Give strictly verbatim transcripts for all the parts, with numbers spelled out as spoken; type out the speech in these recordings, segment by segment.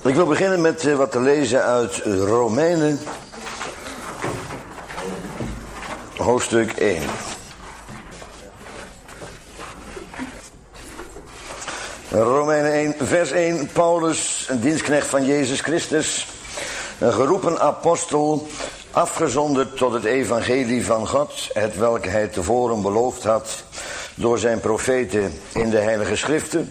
Ik wil beginnen met uh, wat te lezen uit Romeinen, hoofdstuk één. Romeinen één, vers één. Paulus, een dienstknecht van Jezus Christus, een geroepen apostel, afgezonderd tot het evangelie van God, het welke hij tevoren beloofd had door zijn profeten in de heilige schriften,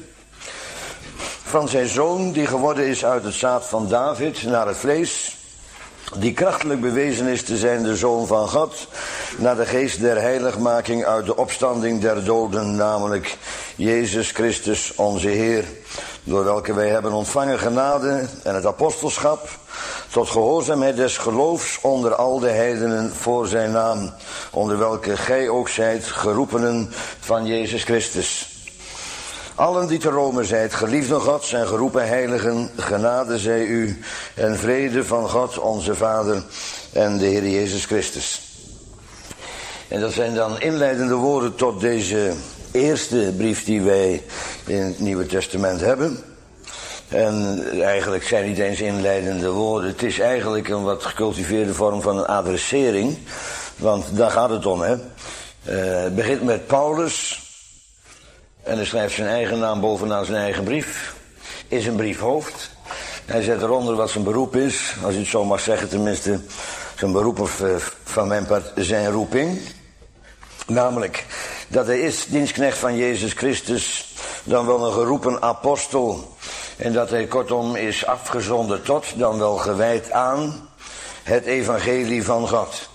van zijn zoon die geworden is uit het zaad van David naar het vlees, die krachtelijk bewezen is te zijn de zoon van God, naar de geest der heiligmaking uit de opstanding der doden, namelijk Jezus Christus onze Heer, door welke wij hebben ontvangen genade en het apostelschap, tot gehoorzaamheid des geloofs onder al de heidenen voor zijn naam, onder welke gij ook zijt, geroepenen van Jezus Christus. Allen die te Rome zijt, geliefden Gods en geroepen heiligen, genade zij u en vrede van God onze Vader en de Heer Jezus Christus. En dat zijn dan inleidende woorden tot deze eerste brief die wij in het Nieuwe Testament hebben. En eigenlijk zijn niet eens inleidende woorden. Het is eigenlijk een wat gecultiveerde vorm van een adressering. Want daar gaat het om, hè. Uh, het begint met Paulus. En hij schrijft zijn eigen naam bovenaan zijn eigen brief. Is een briefhoofd. Hij zet eronder wat zijn beroep is. Als je het zo mag zeggen, tenminste zijn beroep of uh, van mijn part zijn roeping. Namelijk dat hij is dienstknecht van Jezus Christus, dan wel een geroepen apostel. En dat hij kortom is afgezonderd tot, dan wel gewijd aan, het evangelie van God.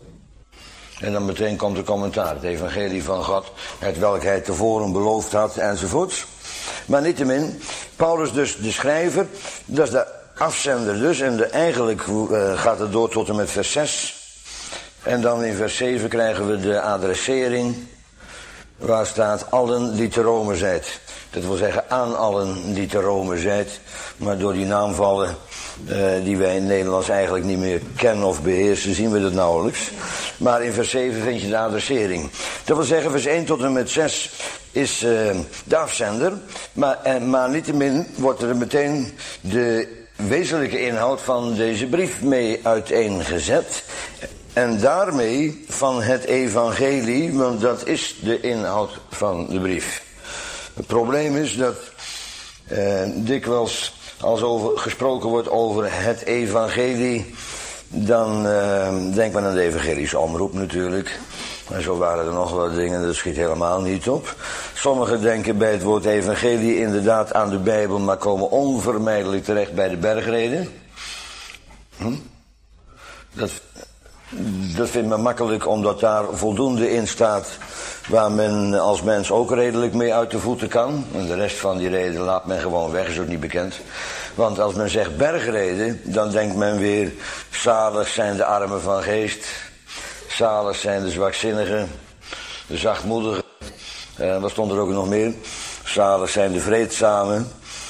En dan meteen komt de commentaar, het evangelie van God, het welk hij tevoren beloofd had, enzovoorts. Maar niettemin, Paulus dus de schrijver, dat is de afzender dus, en de, eigenlijk uh, gaat het door tot en met vers zes. En dan in vers zeven krijgen we de adressering, waar staat allen die te Rome zijt. Dat wil zeggen aan allen die te Rome zijt, maar door die naamvallen uh, die wij in het Nederlands eigenlijk niet meer kennen of beheersen, zien we dat nauwelijks. Maar in vers zeven vind je de adressering. Dat wil zeggen, vers één tot en met zes is uh, de afzender, maar, uh, maar niettemin wordt er meteen de wezenlijke inhoud van deze brief mee uiteengezet. En daarmee van het evangelie, want dat is de inhoud van de brief. Het probleem is dat eh, dikwijls als over, gesproken wordt over het evangelie, dan eh, denkt men aan de evangelische omroep natuurlijk. En zo waren er nog wat dingen, dat schiet helemaal niet op. Sommigen denken bij het woord evangelie inderdaad aan de Bijbel, maar komen onvermijdelijk terecht bij de bergreden. Hm? Dat... Dat vindt men makkelijk omdat daar voldoende in staat waar men als mens ook redelijk mee uit de voeten kan. En de rest van die reden laat men gewoon weg, is ook niet bekend. Want als men zegt bergreden, dan denkt men weer, zalig zijn de armen van geest, zalig zijn de zwakzinnigen, de zachtmoedigen. En wat stond er ook nog meer? Zalig zijn de vreedzamen.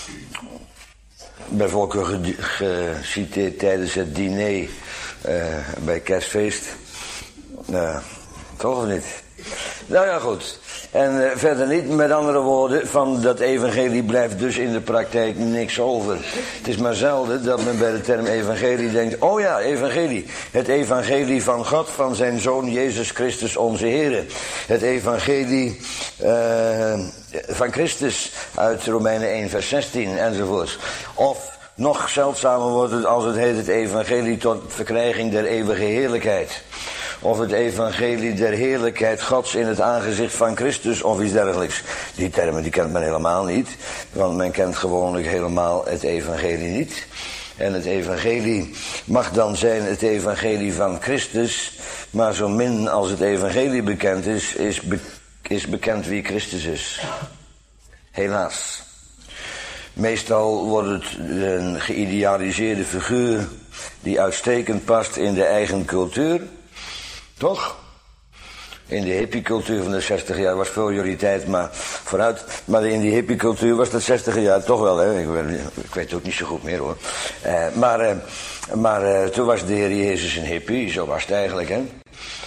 Bij voorkeur geciteerd tijdens het diner. Uh, bij kerstfeest. Uh, toch of niet? Nou ja, goed. En uh, verder niet, met andere woorden, van dat evangelie blijft dus in de praktijk niks over. Het is maar zelden dat men bij de term evangelie denkt, oh ja, evangelie. Het evangelie van God, van zijn zoon Jezus Christus onze Heer. Het evangelie uh, van Christus uit Romeinen één vers zestien enzovoorts. Of nog zeldzamer wordt het als het heet het evangelie tot verkrijging der eeuwige heerlijkheid. Of het evangelie der heerlijkheid Gods in het aangezicht van Christus of iets dergelijks. Die termen die kent men helemaal niet, want men kent gewoonlijk helemaal het evangelie niet. En het evangelie mag dan zijn het evangelie van Christus, maar zo min als het evangelie bekend is, is, be- is bekend wie Christus is. Helaas. Meestal wordt het een geïdealiseerde figuur die uitstekend past in de eigen cultuur. Toch? In de hippiecultuur van de zestig jaar was prioriteit, maar vooruit. Maar in die hippiecultuur was dat zestig jaar toch wel, hè. Ik weet, ik weet het ook niet zo goed meer, hoor. Uh, maar uh, maar uh, toen was de Heer Jezus een hippie, zo was het eigenlijk, hè.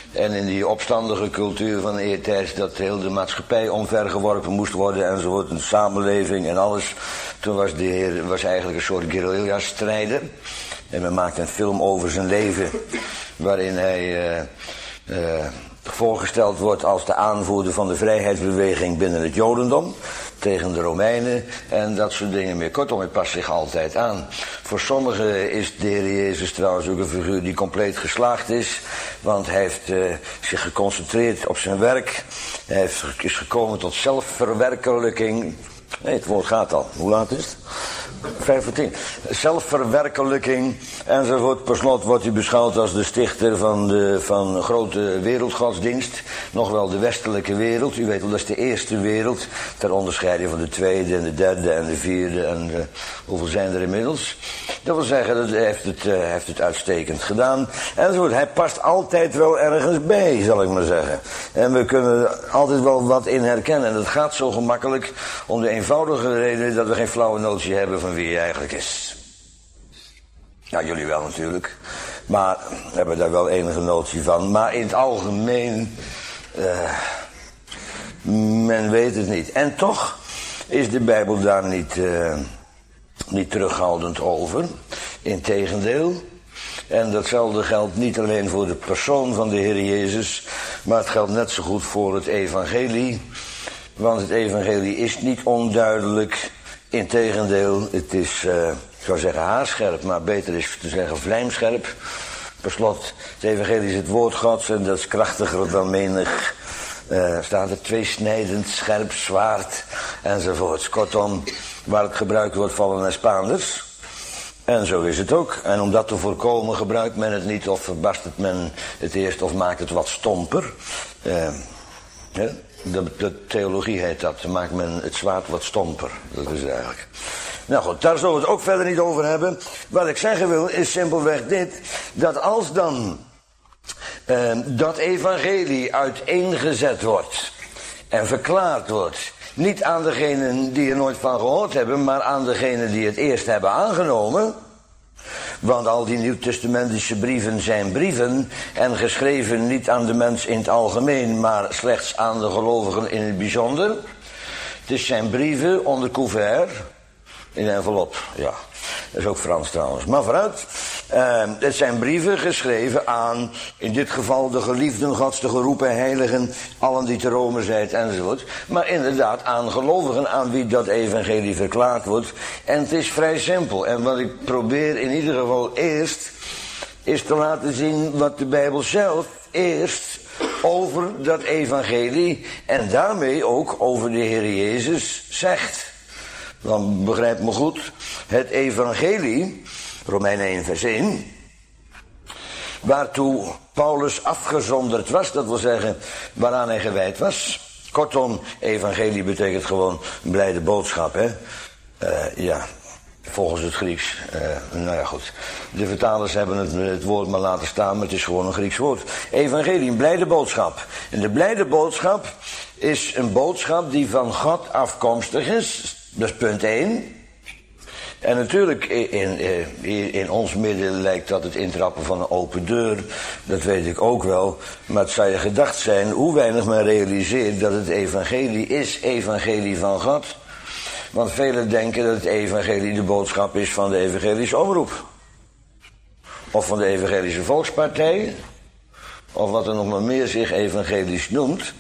En in die opstandige cultuur van eertijds dat heel de maatschappij omvergeworpen moest worden enzovoort, een samenleving en alles. Toen was de heer was eigenlijk een soort guerrilla-strijder. En men maakte een film over zijn leven waarin hij uh, uh, voorgesteld wordt als de aanvoerder van de vrijheidsbeweging binnen het Jodendom. Tegen de Romeinen en dat soort dingen meer. Kortom, hij past zich altijd aan. Voor sommigen is de Heer Jezus trouwens ook een figuur die compleet geslaagd is. Want hij heeft uh, zich geconcentreerd op zijn werk. Hij heeft, is gekomen tot zelfverwerkelijking. Nee, het woord gaat al. Hoe laat is het? Vijf voor tien. Zelfverwerkelijking enzovoort. Per slot wordt hij beschouwd als de stichter van de van een grote wereldgodsdienst. Nog wel de westelijke wereld. U weet wel, dat is de eerste wereld. Ter onderscheiding van de tweede en de derde en de vierde. En de, hoeveel zijn er inmiddels? Dat wil zeggen, dat hij heeft het, uh, heeft het uitstekend gedaan. Enzovoort. Hij past altijd wel ergens bij, zal ik maar zeggen. En we kunnen altijd wel wat in herkennen. En dat gaat zo gemakkelijk om de eenvoudige reden dat we geen flauwe notie hebben van wie hij eigenlijk is. Ja, jullie wel natuurlijk. Maar we hebben daar wel enige notie van. Maar in het algemeen, uh, men weet het niet. En toch is de Bijbel daar niet, uh, niet terughoudend over. Integendeel. En datzelfde geldt niet alleen voor de persoon van de Heer Jezus, maar het geldt net zo goed voor het evangelie. Want het evangelie is niet onduidelijk. Integendeel, het is, uh, ik zou zeggen haarscherp, maar beter is te zeggen vlijmscherp. Per slot, het evangelie is het woord Gods en dat is krachtiger dan menig, uh, staat er tweesnijdend, scherp, zwaard enzovoorts. Kortom, waar het gebruikt wordt vallen er Spaanders. En zo is het ook. En om dat te voorkomen gebruikt men het niet of verbastert men het eerst of maakt het wat stomper. Uh, ja. De, de theologie heet dat. Dan maakt men het zwaard wat stomper. Dat is het eigenlijk. Nou goed, daar zullen we het ook verder niet over hebben. Wat ik zeggen wil is simpelweg dit. Dat als dan uh, dat evangelie uiteengezet wordt en verklaard wordt. Niet aan degenen die er nooit van gehoord hebben, maar aan degenen die het eerst hebben aangenomen. Want al die nieuwtestamentische brieven zijn brieven en geschreven niet aan de mens in het algemeen, maar slechts aan de gelovigen in het bijzonder. Het zijn brieven onder couvert, in een envelop, ja. Dat is ook Frans trouwens, maar vooruit. Uh, het zijn brieven geschreven aan, in dit geval de geliefden Gods, de geroepen heiligen, allen die te Rome zijn enzovoort. Maar inderdaad aan gelovigen aan wie dat evangelie verklaard wordt. En het is vrij simpel. En wat ik probeer in ieder geval eerst, is te laten zien wat de Bijbel zelf eerst over dat evangelie en daarmee ook over de Heer Jezus zegt. Dan begrijp me goed, het evangelie, Romeinen één vers één, waartoe Paulus afgezonderd was, dat wil zeggen waaraan hij gewijd was. Kortom, evangelie betekent gewoon blijde boodschap, hè. Uh, ja, volgens het Grieks. Uh, nou ja, goed. De vertalers hebben het, het woord maar laten staan, maar het is gewoon een Grieks woord. Evangelie, een blijde boodschap. En de blijde boodschap is een boodschap die van God afkomstig is. Dat is punt één. En natuurlijk, in, in, in ons midden lijkt dat het intrappen van een open deur. Dat weet ik ook wel. Maar het zou je gedacht zijn hoe weinig men realiseert dat het evangelie is evangelie van God. Want velen denken dat het evangelie de boodschap is van de evangelische omroep. Of van de evangelische volkspartij. Of wat er nog maar meer zich evangelisch noemt.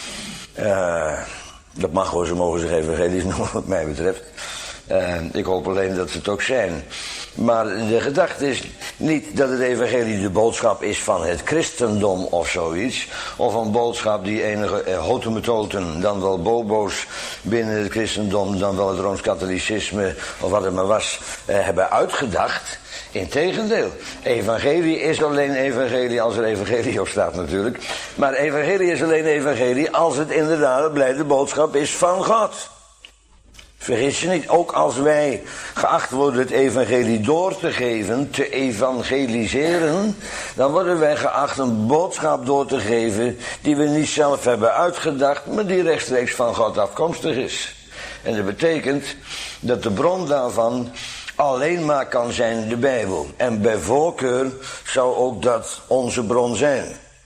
Uh, dat mag hoor, ze mogen zich evangelisch noemen wat mij betreft. Uh, ik hoop alleen dat ze het ook zijn. Maar de gedachte is niet dat het evangelie de boodschap is van het christendom of zoiets. Of een boodschap die enige eh, hotemetoten, dan wel bobo's binnen het christendom, dan wel het Rooms-Katholicisme of wat het maar was, eh, hebben uitgedacht. Integendeel, evangelie is alleen evangelie als er evangelie op staat natuurlijk. Maar evangelie is alleen evangelie als het inderdaad een blijde boodschap is van God. Vergis je niet, ook als wij geacht worden het evangelie door te geven, te evangeliseren, dan worden wij geacht een boodschap door te geven die we niet zelf hebben uitgedacht, maar die rechtstreeks van God afkomstig is. En dat betekent dat de bron daarvan alleen maar kan zijn de Bijbel. En bij voorkeur zou ook dat onze bron zijn.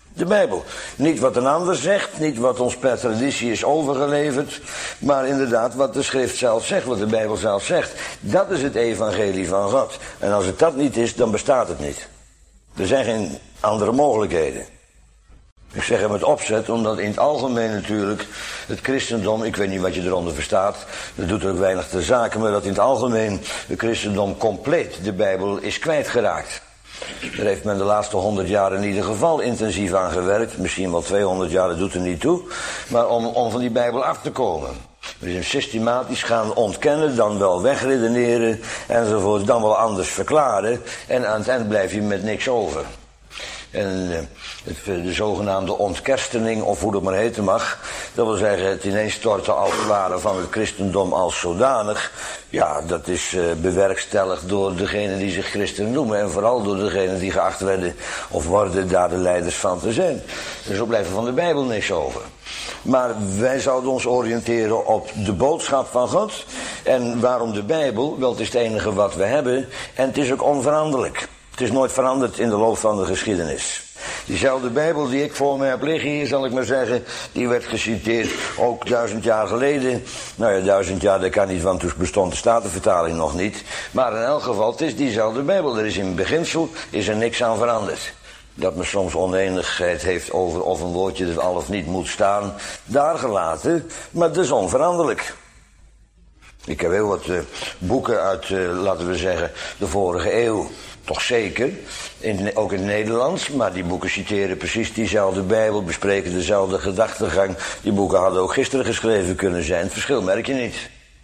De Bijbel. Niet wat een ander zegt, niet wat ons per traditie is overgeleverd, maar inderdaad wat de schrift zelf zegt, wat de Bijbel zelf zegt. Dat is het evangelie van God. En als het dat niet is, dan bestaat het niet. Er zijn geen andere mogelijkheden. Ik zeg hem met opzet, omdat in het algemeen natuurlijk het christendom, ik weet niet wat je eronder verstaat, dat doet er ook weinig ter zake, maar dat in het algemeen het christendom compleet de Bijbel is kwijtgeraakt. Daar heeft men de laatste honderd jaar in ieder geval intensief aan gewerkt. Misschien wel tweehonderd jaar, dat doet er niet toe. Maar om, om van die Bijbel af te komen. We zijn systematisch gaan ontkennen, dan wel wegredeneren enzovoort, dan wel anders verklaren. En aan het eind blijf je met niks over. En uh, de zogenaamde ontkerstening, of hoe dat maar heten mag, dat wil zeggen het ineenstorten als het ware van het christendom als zodanig. Ja, dat is uh, bewerkstelligd door degenen die zich christen noemen. En vooral door degenen die geacht werden of worden daar de leiders van te zijn. Dus zo blijft er van de Bijbel niks over. Maar wij zouden ons oriënteren op de boodschap van God. En waarom de Bijbel? Wel, het is het enige wat we hebben. En het is ook onveranderlijk. Het is nooit veranderd in de loop van de geschiedenis. Diezelfde Bijbel die ik voor me heb liggen hier, zal ik maar zeggen, die werd geciteerd ook duizend jaar geleden. Nou ja, duizend jaar, dat kan niet, want toen bestond de Statenvertaling nog niet. Maar in elk geval, het is diezelfde Bijbel. Er is in beginsel is er niks aan veranderd. Dat men soms oneenigheid heeft over of een woordje er al of niet moet staan, daar gelaten, maar dat is onveranderlijk. Ik heb heel wat uh, boeken uit, uh, laten we zeggen, de vorige eeuw. Toch zeker, in, ook in het Nederlands, maar die boeken citeren precies diezelfde Bijbel, bespreken dezelfde gedachtegang. Die boeken hadden ook gisteren geschreven kunnen zijn, het verschil merk je niet.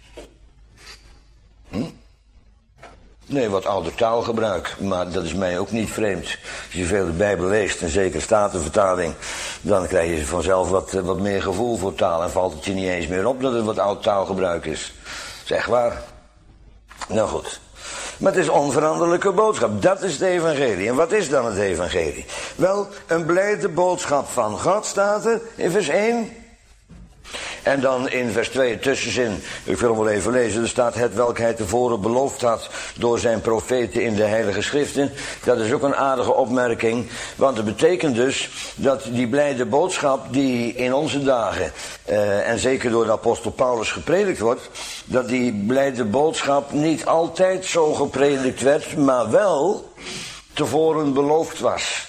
Hm? Nee, wat ouder taalgebruik, maar dat is mij ook niet vreemd. Als je veel de Bijbel leest, en zeker Statenvertaling, dan krijg je vanzelf wat, wat meer gevoel voor taal en valt het je niet eens meer op dat het wat oud taalgebruik is. Dat is echt waar. Nou goed. Maar het is onveranderlijke boodschap. Dat is het evangelie. En wat is dan het evangelie? Wel, een blijde boodschap van God staat er in vers één. En dan in vers twee, tussenzin, ik wil hem wel even lezen, er staat het welk hij tevoren beloofd had door zijn profeten in de heilige schriften. Dat is ook een aardige opmerking, want het betekent dus dat die blijde boodschap die in onze dagen, uh, en zeker door de apostel Paulus gepredikt wordt, dat die blijde boodschap niet altijd zo gepredikt werd, maar wel tevoren beloofd was.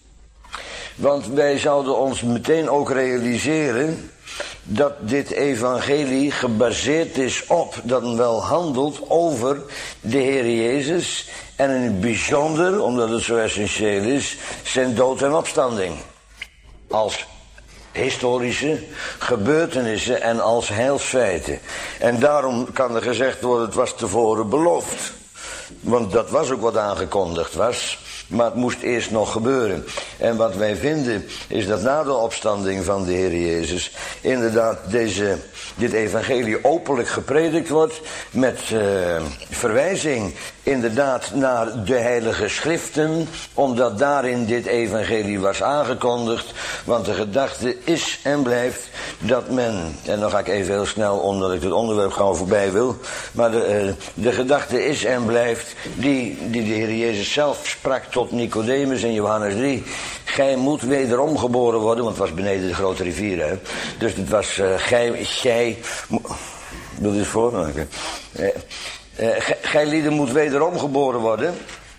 Want wij zouden ons meteen ook realiseren dat dit evangelie gebaseerd is op, dat wel handelt over de Heer Jezus en in het bijzonder, omdat het zo essentieel is, zijn dood en opstanding. Als historische gebeurtenissen en als heilsfeiten. En daarom kan er gezegd worden, het was tevoren beloofd. Want dat was ook wat aangekondigd was. Maar het moest eerst nog gebeuren. En wat wij vinden is dat na de opstanding van de Heer Jezus inderdaad deze, dit evangelie openlijk gepredikt wordt met uh, verwijzing inderdaad naar de heilige schriften, omdat daarin dit evangelie was aangekondigd. Want de gedachte is en blijft dat men, en dan ga ik even heel snel omdat ik het onderwerp gauw voorbij wil, maar de, uh, de gedachte is en blijft die, die de Heer Jezus zelf sprak tot Nicodemus in Johannes drie. Gij moet wederom geboren worden, want het was beneden de grote rivier, hè. Dus het was, uh, gij, gij, wil je het voor? Okay. Uh, uh, gij lieden moet wederom geboren worden.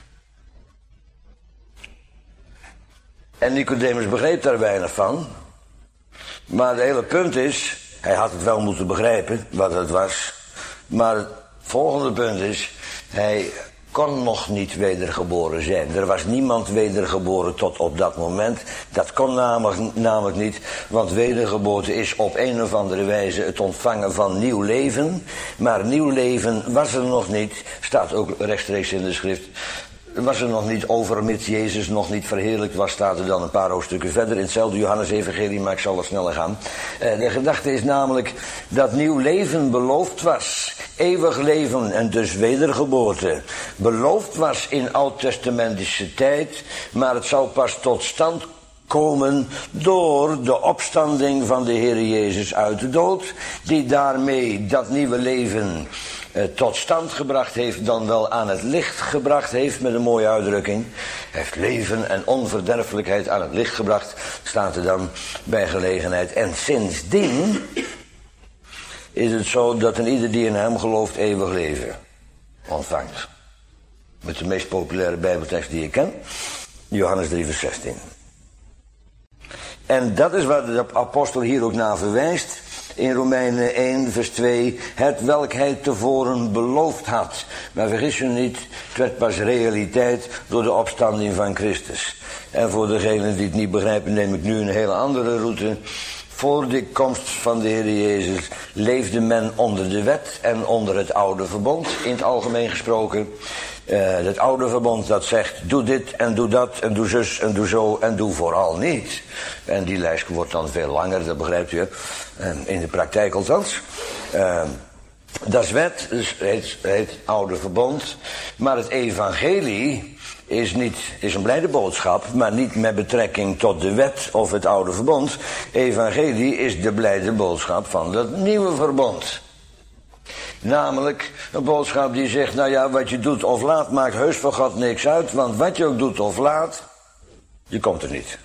En Nicodemus begreep daar weinig van. Maar het hele punt is, hij had het wel moeten begrijpen, wat het was. Maar het volgende punt is, hij kon nog niet wedergeboren zijn. Er was niemand wedergeboren tot op dat moment. Dat kon namelijk, namelijk niet, want wedergeboorte is op een of andere wijze het ontvangen van nieuw leven. Maar nieuw leven was er nog niet, staat ook rechtstreeks in de schrift. Was er nog niet overmits Jezus nog niet verheerlijkt was, staat er dan een paar hoofdstukken verder in hetzelfde Johannes-evangelie, maar ik zal wat sneller gaan. De gedachte is namelijk dat nieuw leven beloofd was, eeuwig leven en dus wedergeboorte. Beloofd was in oud-testamentische tijd, maar het zou pas tot stand komen door de opstanding van de Heer Jezus uit de dood, die daarmee dat nieuwe leven eh, tot stand gebracht heeft, dan wel aan het licht gebracht heeft, met een mooie uitdrukking. Hij heeft leven en onverderfelijkheid aan het licht gebracht, staat er dan bij gelegenheid. En sindsdien is het zo dat een ieder die in hem gelooft eeuwig leven ontvangt. Met de meest populaire bijbeltekst die ik ken, Johannes drie vers zestien. En dat is waar de apostel hier ook naar verwijst. In Romeinen één vers twee. Het welk hij tevoren beloofd had. Maar vergis je niet, het werd pas realiteit door de opstanding van Christus. En voor degenen die het niet begrijpen, neem ik nu een hele andere route. Voor de komst van de Heer Jezus leefde men onder de wet en onder het oude verbond, in het algemeen gesproken. Uh, het oude verbond dat zegt, doe dit en doe dat en doe zus en doe zo en doe vooral niet. En die lijst wordt dan veel langer, dat begrijpt u, uh, in de praktijk althans. Uh, dat is wet, dus heet, heet oude verbond. Maar het evangelie is, niet, is een blijde boodschap, maar niet met betrekking tot de wet of het oude verbond. Evangelie is de blijde boodschap van dat nieuwe verbond. Namelijk een boodschap die zegt, nou ja, wat je doet of laat maakt heus voor God niks uit, want wat je ook doet of laat, je komt er niet.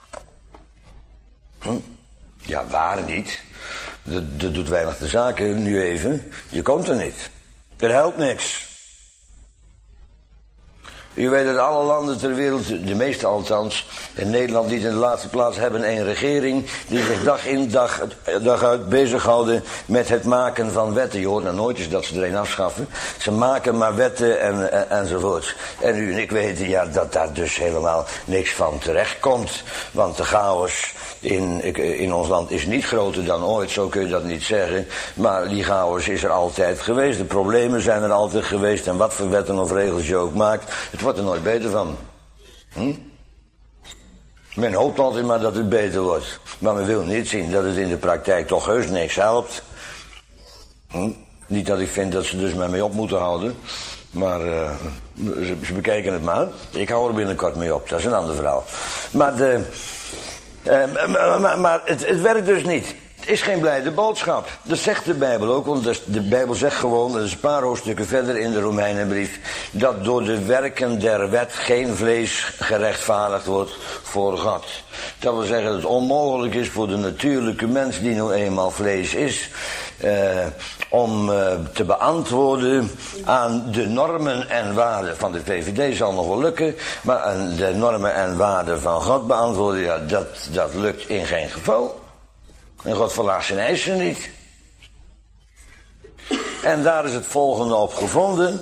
Hm? Ja, waar niet? Dat, dat doet weinig de zaken nu even. Je komt er niet. Er helpt niks. U weet dat alle landen ter wereld, de meeste althans, in Nederland niet in de laatste plaats, hebben een regering die zich dag in dag, dag uit bezighouden met het maken van wetten. Je hoort nou nooit eens dat ze er een afschaffen. Ze maken maar wetten en, en, enzovoorts. En u en ik weten ja, dat daar dus helemaal niks van terecht komt. Want de chaos in, in ons land is niet groter dan ooit, zo kun je dat niet zeggen. Maar die chaos is er altijd geweest. De problemen zijn er altijd geweest. En wat voor wetten of regels je ook maakt, het wordt er nooit beter van. Hm? Men hoopt altijd maar dat het beter wordt. Maar men wil niet zien dat het in de praktijk toch heus niks helpt. Hm? Niet dat ik vind dat ze dus met mij op moeten houden. Maar uh, ze, ze bekijken het maar. Ik hou er binnenkort mee op, dat is een ander verhaal. Maar, de, uh, maar, maar, maar het, het werkt dus niet. Het is geen blijde boodschap. Dat zegt de Bijbel ook, want de Bijbel zegt gewoon, dat is een paar hoofdstukken verder in de Romeinenbrief, dat door de werken der wet geen vlees gerechtvaardigd wordt voor God. Dat wil zeggen dat het onmogelijk is voor de natuurlijke mens, die nu eenmaal vlees is, eh, om eh, te beantwoorden aan de normen en waarden van de V V D zal nog wel lukken, maar aan de normen en waarden van God beantwoorden, ja, dat, dat lukt in geen geval. En God verlaagt zijn eisen niet. En daar is het volgende op gevonden.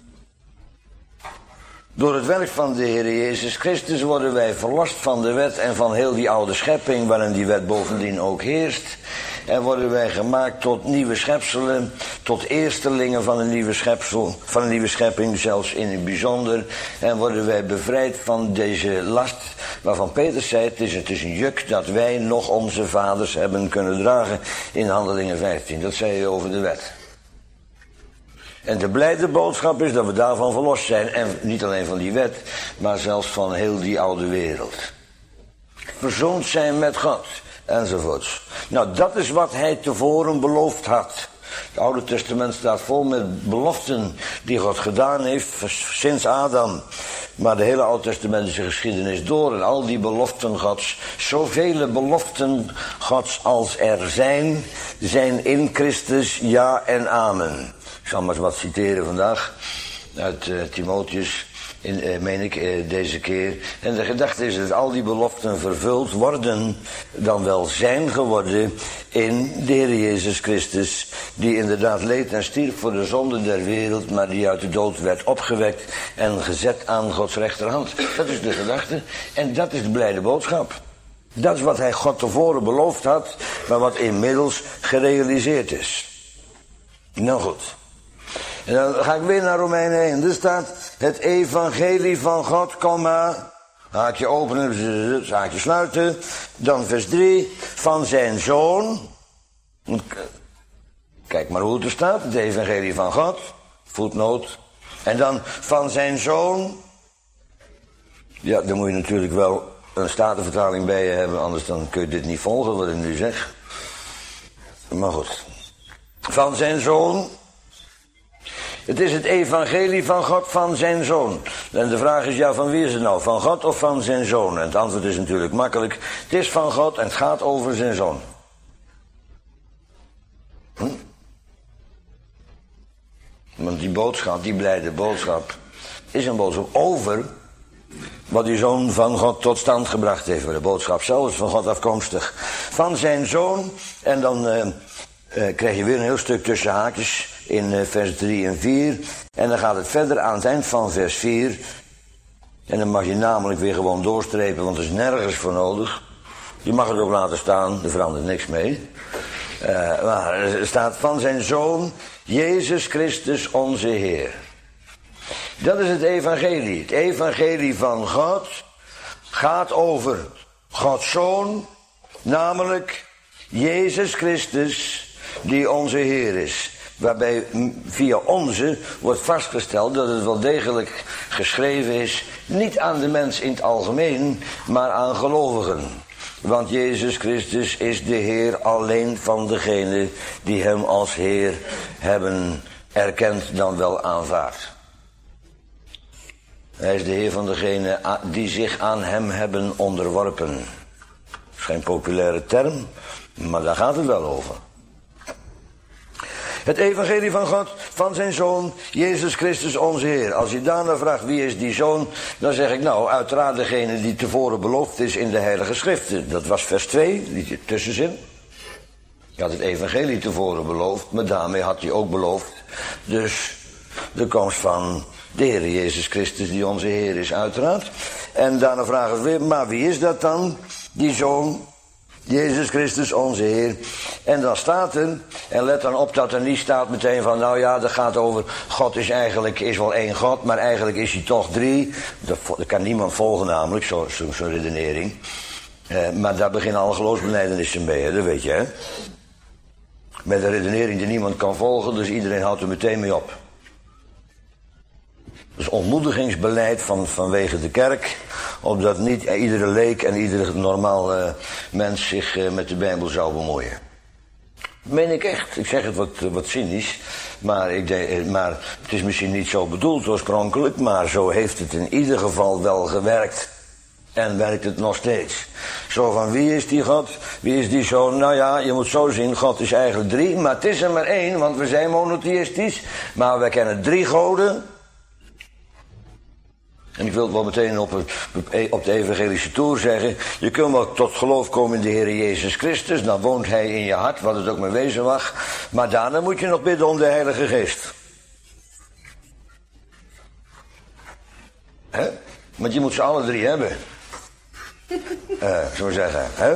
Door het werk van de Heer Jezus Christus worden wij verlost van de wet en van heel die oude schepping waarin die wet bovendien ook heerst. En worden wij gemaakt tot nieuwe schepselen, tot eerstelingen van een nieuwe schepsel, van een nieuwe schepping, zelfs in het bijzonder. En worden wij bevrijd van deze last waarvan Petrus zei, het is, het is een juk dat wij nog onze vaders hebben kunnen dragen in Handelingen vijftien. Dat zei hij over de wet. En de blijde boodschap is dat we daarvan verlost zijn. En niet alleen van die wet, maar zelfs van heel die oude wereld. Verzoend zijn met God, enzovoorts. Nou, dat is wat hij tevoren beloofd had. Het Oude Testament staat vol met beloften die God gedaan heeft sinds Adam. Maar de hele Oud-testamentische geschiedenis door en al die beloften Gods, zoveel beloften Gods als er zijn, zijn in Christus ja en amen. Ik zal maar eens wat citeren vandaag uit uh, Timotheus, in, uh, meen ik, uh, deze keer. En de gedachte is dat al die beloften vervuld worden, dan wel zijn geworden in de Heer Jezus Christus, die inderdaad leed en stierf voor de zonde der wereld, maar die uit de dood werd opgewekt en gezet aan Gods rechterhand. Dat is de gedachte en dat is de blijde boodschap. Dat is wat hij God tevoren beloofd had, maar wat inmiddels gerealiseerd is. Nou goed. En dan ga ik weer naar Romeinen één. Er staat het evangelie van God, komma, haakje openen, haakje sluiten. Dan vers drie, van zijn zoon. Kijk maar hoe het er staat, het evangelie van God, voetnoot. En dan van zijn zoon. Ja, dan moet je natuurlijk wel een statenvertaling bij je hebben, anders dan kun je dit niet volgen wat ik nu zeg. Maar goed. Van zijn zoon, Het is het evangelie van God, van zijn Zoon. En de vraag is, ja, van wie is het nou? Van God of van zijn Zoon? En het antwoord is natuurlijk makkelijk. Het is van God en het gaat over zijn Zoon. Hm? Want die boodschap, die blijde boodschap, is een boodschap over wat die Zoon van God tot stand gebracht heeft. De boodschap zelf is van God afkomstig. Van zijn Zoon. En dan uh, uh, krijg je weer een heel stuk tussen haakjes in uh, vers drie en vier. En dan gaat het verder aan het eind van vers vier. En dan mag je namelijk weer gewoon doorstrepen, want er is nergens voor nodig. Je mag het ook laten staan, er verandert niks mee. Uh, maar er staat van zijn Zoon, Jezus Christus onze Heer. Dat is het evangelie. Het evangelie van God gaat over Gods Zoon, namelijk Jezus Christus, die onze Heer is. Waarbij via onze wordt vastgesteld dat het wel degelijk geschreven is, niet aan de mens in het algemeen, maar aan gelovigen. Want Jezus Christus is de Heer alleen van degenen die hem als Heer hebben erkend dan wel aanvaard. Hij is de Heer van degenen die zich aan hem hebben onderworpen. Dat is geen populaire term, maar daar gaat het wel over. Het evangelie van God, van zijn Zoon, Jezus Christus onze Heer. Als je daarna vraagt wie is die Zoon, dan zeg ik nou uiteraard degene die tevoren beloofd is in de Heilige Schriften. Dat was vers twee, die tussenzin. Hij had het evangelie tevoren beloofd, maar daarmee had hij ook beloofd. Dus de komst van de Heer Jezus Christus die onze Heer is uiteraard. En daarna vragen we weer, maar wie is dat dan? Die Zoon, Jezus Christus onze Heer. En dan staat er, en let dan op dat er niet staat meteen van, nou ja, dat gaat over, God is eigenlijk, is wel één God, maar eigenlijk is hij toch drie. Dat, dat kan niemand volgen namelijk, zo'n zo, zo redenering. Eh, maar daar beginnen alle geloofsbelijdenissen mee, hè? Dat weet je, hè. Met een redenering die niemand kan volgen, dus iedereen houdt er meteen mee op. Dus ontmoedigingsbeleid van, vanwege de kerk, opdat niet iedere leek en iedere normaal uh, mens zich uh, met de Bijbel zou bemoeien. Dat meen ik echt. Ik zeg het wat, wat cynisch, maar, ik de, maar het is misschien niet zo bedoeld oorspronkelijk, maar zo heeft het in ieder geval wel gewerkt. En werkt het nog steeds. Zo van, wie is die God? Wie is die Zoon? Nou ja, je moet zo zien, God is eigenlijk drie, maar het is er maar één, want we zijn monotheïstisch. Maar we kennen drie goden. En ik wil het wel meteen op, het, op de evangelische toer zeggen. Je kunt wel tot geloof komen in de Heer Jezus Christus. Dan woont hij in je hart, wat het ook maar wezen mag. Maar daarna moet je nog bidden om de Heilige Geest. Hè? Want je moet ze alle drie hebben. Uh, zo zeggen. Hè?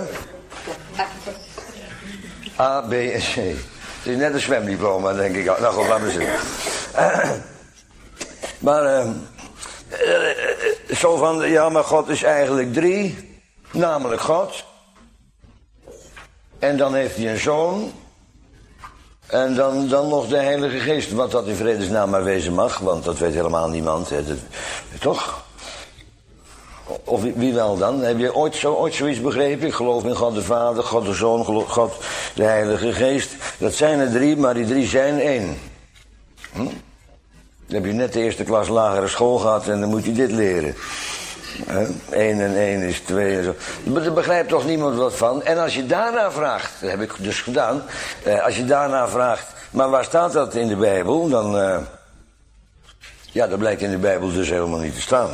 A, B en C. Het is net een zwemdiploma, denk ik. Nou goed, laat maar zitten. Uh, maar... Uh, Uh, zo van, ja, maar God is eigenlijk drie, namelijk God. En dan heeft hij een Zoon. En dan, dan nog de Heilige Geest, wat dat in vredesnaam maar wezen mag, want dat weet helemaal niemand. Hè, dat, toch? Of wie, wie wel dan? Heb je ooit, zo, ooit zoiets begrepen? Ik geloof in God de Vader, God de Zoon, God de Heilige Geest. Dat zijn er drie, maar die drie zijn één. Hm? Dan heb je net de eerste klas lagere school gehad en dan moet je dit leren. Eén en één is twee en zo. Daar begrijpt toch niemand wat van. En als je daarna vraagt, dat heb ik dus gedaan. Eh, als je daarna vraagt, maar waar staat dat in de Bijbel? Dan, eh, ja, dat blijkt in de Bijbel dus helemaal niet te staan.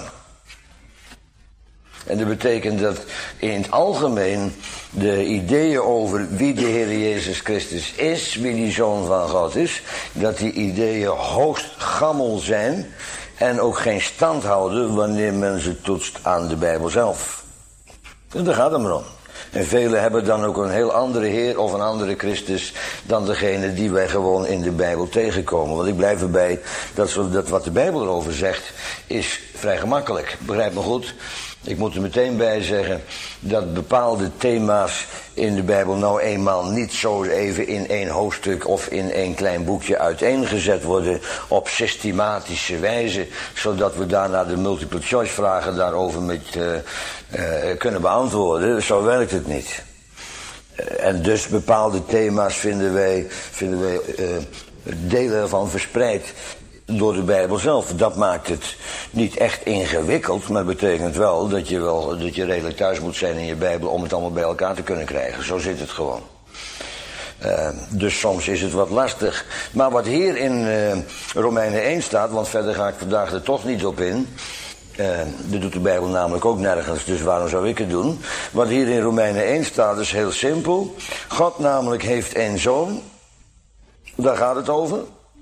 En dat betekent dat in het algemeen de ideeën over wie de Heer Jezus Christus is, wie die Zoon van God is, dat die ideeën hoogst gammel zijn en ook geen stand houden wanneer men ze toetst aan de Bijbel zelf. Dus daar gaat het maar om. En velen hebben dan ook een heel andere Heer of een andere Christus dan degene die wij gewoon in de Bijbel tegenkomen. Want ik blijf erbij dat, zo, dat wat de Bijbel erover zegt is vrij gemakkelijk. Begrijp me goed. Ik moet er meteen bij zeggen dat bepaalde thema's in de Bijbel nou eenmaal niet zo even in één hoofdstuk of in één klein boekje uiteengezet worden op systematische wijze, zodat we daarna de multiple choice vragen daarover met, uh, uh, kunnen beantwoorden. Zo werkt het niet. Uh, en dus bepaalde thema's vinden wij, vinden wij uh, delen ervan verspreid door de Bijbel zelf. Dat maakt het niet echt ingewikkeld, maar betekent wel dat je, wel, dat je redelijk thuis moet zijn in je Bijbel om het allemaal bij elkaar te kunnen krijgen. Zo zit het gewoon. Uh, dus soms is het wat lastig. Maar wat hier in uh, Romeinen één staat, want verder ga ik vandaag er toch niet op in. Uh, dat doet de Bijbel namelijk ook nergens, dus waarom zou ik het doen? Wat hier in Romeinen één staat is heel simpel. God namelijk heeft één zoon. Daar gaat het over.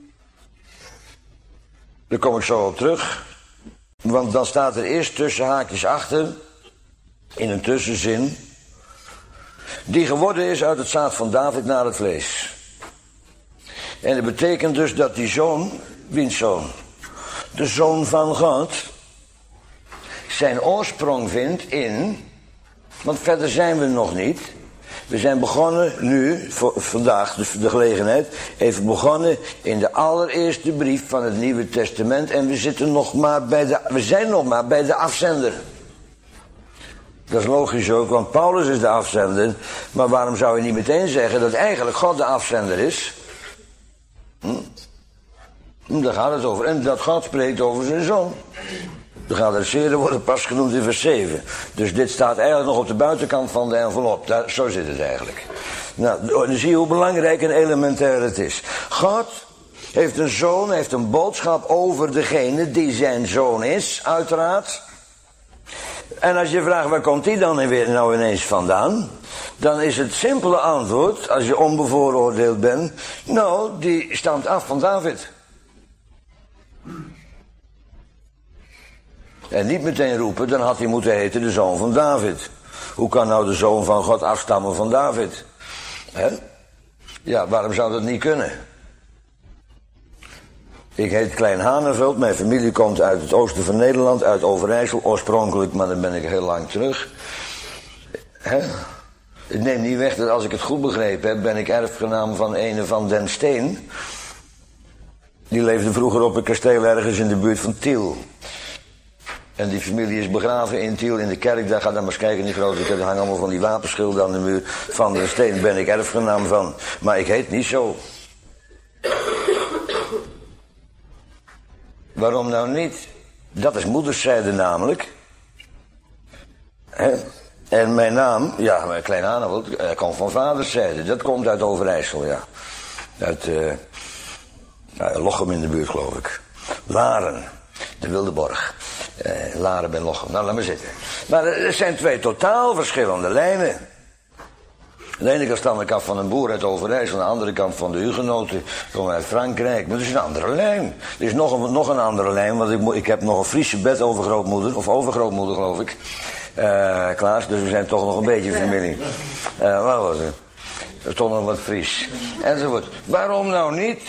Daar kom ik zo op terug. Want dan staat er eerst tussen haakjes achter, in een tussenzin, die geworden is uit het zaad van David naar het vlees. En dat betekent dus dat die zoon, wiens zoon? De zoon van God, zijn oorsprong vindt in, want verder zijn we nog niet. We zijn begonnen nu, voor, vandaag, dus de gelegenheid, even begonnen in de allereerste brief van het Nieuwe Testament. En we zitten nog maar bij de, we zijn nog maar bij de afzender. Dat is logisch ook, want Paulus is de afzender. Maar waarom zou je niet meteen zeggen dat eigenlijk God de afzender is? Hm? Daar gaat het over. En dat God spreekt over zijn zoon. De geadresseerden worden pas genoemd in vers zeven. Dus dit staat eigenlijk nog op de buitenkant van de envelop. Daar, zo zit het eigenlijk. Nou, dan zie je hoe belangrijk en elementair het is. God heeft een zoon, heeft een boodschap over degene die zijn zoon is, uiteraard. En als je vraagt, waar komt die dan weer nou ineens vandaan? Dan is het simpele antwoord, als je onbevooroordeeld bent, nou, die stamt af van David. En niet meteen roepen, dan had hij moeten heten de zoon van David. Hoe kan nou de zoon van God afstammen van David? Hè? Ja, waarom zou dat niet kunnen? Ik heet Klein Haneveld, mijn familie komt uit het oosten van Nederland, uit Overijssel oorspronkelijk, maar dan ben ik heel lang terug. Hè? Ik neem niet weg dat als ik het goed begrepen heb, ben ik erfgenaam van een van den Steen. Die leefde vroeger op een kasteel ergens in de buurt van Tiel. En die familie is begraven in Tiel in de kerk. Daar gaat dan maar eens kijken, die grote kerk. Er hangen allemaal van die wapenschilden aan de muur. Van de Steen ben ik erfgenaam van. Maar ik heet niet zo. Waarom nou niet? Dat is moederszijde namelijk. He? En mijn naam, ja, mijn Klein Haneveld, uh, komt van vaderszijde. Dat komt uit Overijssel, ja. Uit uh, uh, Lochem in de buurt, geloof ik. Laren, de Wildeborg. Uh, Laren bij Lochem. Nou, laat maar zitten. Maar er zijn twee totaal verschillende lijnen. Aan de ene kant stam ik af van een boer uit Overijssel, aan de andere kant van de hugenoten, komen uit Frankrijk. Maar dat is een andere lijn. Er is nog een, nog een andere lijn, want ik, ik heb nog een Friese bedovergrootmoeder, of overgrootmoeder geloof ik. Uh, Klaas, dus we zijn toch nog een beetje familie. Uh, wat was het? Toch nog wat Fries. Enzovoort. Waarom nou niet?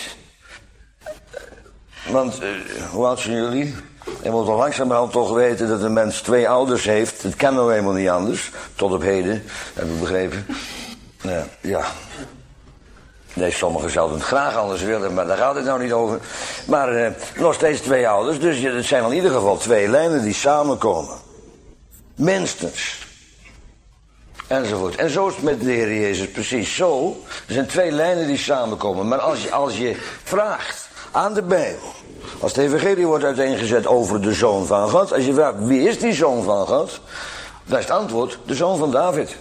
Want, uh, hoe oud zijn jullie? Je moet wel langzamerhand toch weten dat een mens twee ouders heeft. Dat kennen we helemaal niet anders. Tot op heden, heb ik begrepen. Uh, ja. Nee, sommigen zouden het graag anders willen, maar daar gaat het nou niet over. Maar uh, nog steeds twee ouders, dus het zijn in ieder geval twee lijnen die samenkomen. Minstens. Enzovoort. En zo is het met de Heer Jezus precies zo. Er zijn twee lijnen die samenkomen. Maar als je, als je vraagt aan de Bijbel, als de evangelie wordt uiteengezet over de Zoon van God, als je vraagt wie is die Zoon van God, dan is het antwoord de Zoon van David.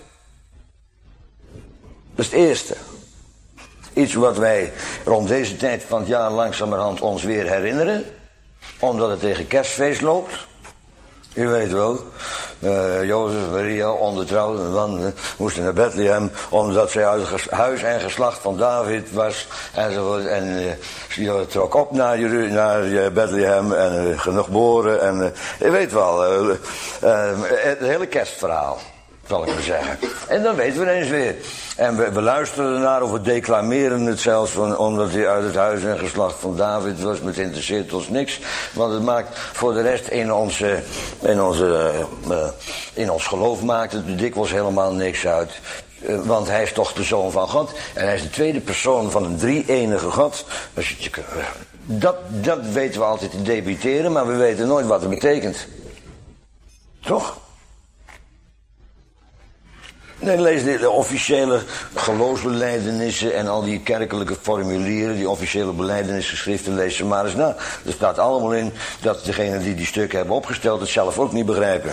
Dat is het eerste. Iets wat wij rond deze tijd van het jaar langzamerhand ons weer herinneren, omdat het tegen kerstfeest loopt. U weet wel, uh, Jozef, Maria, ondertrouwd, dan moesten naar Bethlehem, omdat zij uit het huis en geslacht van David was, enzovoort. En uh, ze trok op naar, Jeru naar uh, Bethlehem, en uh, geboren, en uh, je weet wel, uh, uh, het hele kerstverhaal, zal ik maar zeggen. En dan weten we ineens weer. En we, we luisteren ernaar, of we declameren het zelfs, van, omdat hij uit het huis en geslacht van David was, maar het interesseert ons niks. Want het maakt voor de rest in, onze, in, onze, uh, in ons geloof maakt het dikwijls helemaal niks uit. Uh, want hij is toch de Zoon van God. En hij is de tweede persoon van een drie-enige God. Dus je, dat, dat weten we altijd te debiteren, maar we weten nooit wat het betekent. Toch? Nee, lees de, de officiële geloofsbelijdenissen en al die kerkelijke formulieren, die officiële belijdenisgeschriften, lees ze maar eens na. Er staat allemaal in dat degenen die die stukken hebben opgesteld het zelf ook niet begrijpen.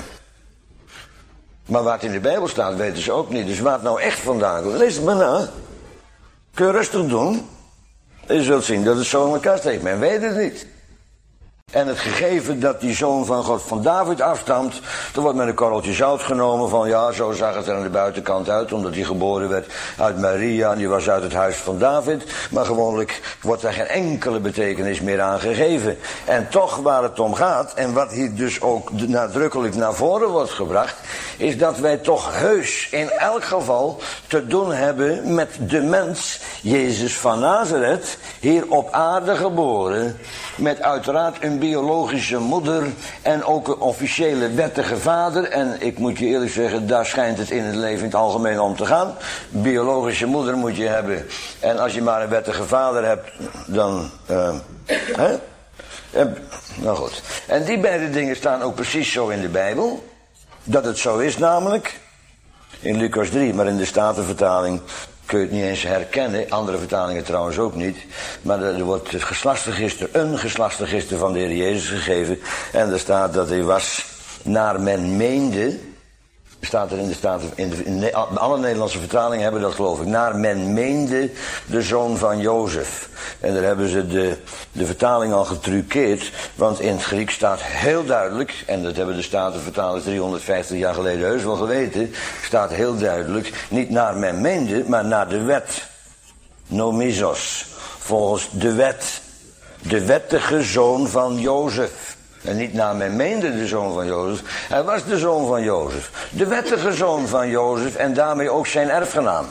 Maar waar het in de Bijbel staat, weten ze ook niet. Dus waar het nou echt vandaan komt, lees het maar na. Kun je rustig doen. Je zult zien dat het zo in elkaar steekt. Men weet het niet. En het gegeven dat die zoon van God van David afstamt, er wordt met een korreltje zout genomen van ja, zo zag het er aan de buitenkant uit, omdat hij geboren werd uit Maria en die was uit het huis van David. Maar gewoonlijk wordt daar geen enkele betekenis meer aan gegeven. En toch waar het om gaat, en wat hier dus ook nadrukkelijk naar voren wordt gebracht, is dat wij toch heus in elk geval te doen hebben met de mens, Jezus van Nazareth, hier op aarde geboren, met uiteraard een biologische moeder en ook een officiële wettige vader. En ik moet je eerlijk zeggen, daar schijnt het in het leven in het algemeen om te gaan. Biologische moeder moet je hebben. En als je maar een wettige vader hebt, dan... Uh, hè? En, nou goed. En die beide dingen staan ook precies zo in de Bijbel. Dat het zo is namelijk. In Lucas drie, maar in de Statenvertaling kun je het niet eens herkennen. Andere vertalingen trouwens ook niet. Maar er wordt het geslachtsregister, een geslachtsregister van de Heer Jezus gegeven. En er staat dat hij was naar men meende. Staat er in de Staten, in, de, in de, alle Nederlandse vertalingen hebben dat geloof ik. Naar men meende de zoon van Jozef. En daar hebben ze de, de vertaling al getruckeerd. Want in het Grieks staat heel duidelijk, en dat hebben de Statenvertalers driehonderdvijftig jaar geleden heus wel geweten, staat heel duidelijk, niet naar men meende, maar naar de wet. Nomizos. Volgens de wet. De wettige zoon van Jozef. En niet naar men meende de zoon van Jozef. Hij was de zoon van Jozef. De wettige zoon van Jozef en daarmee ook zijn erfgenaam.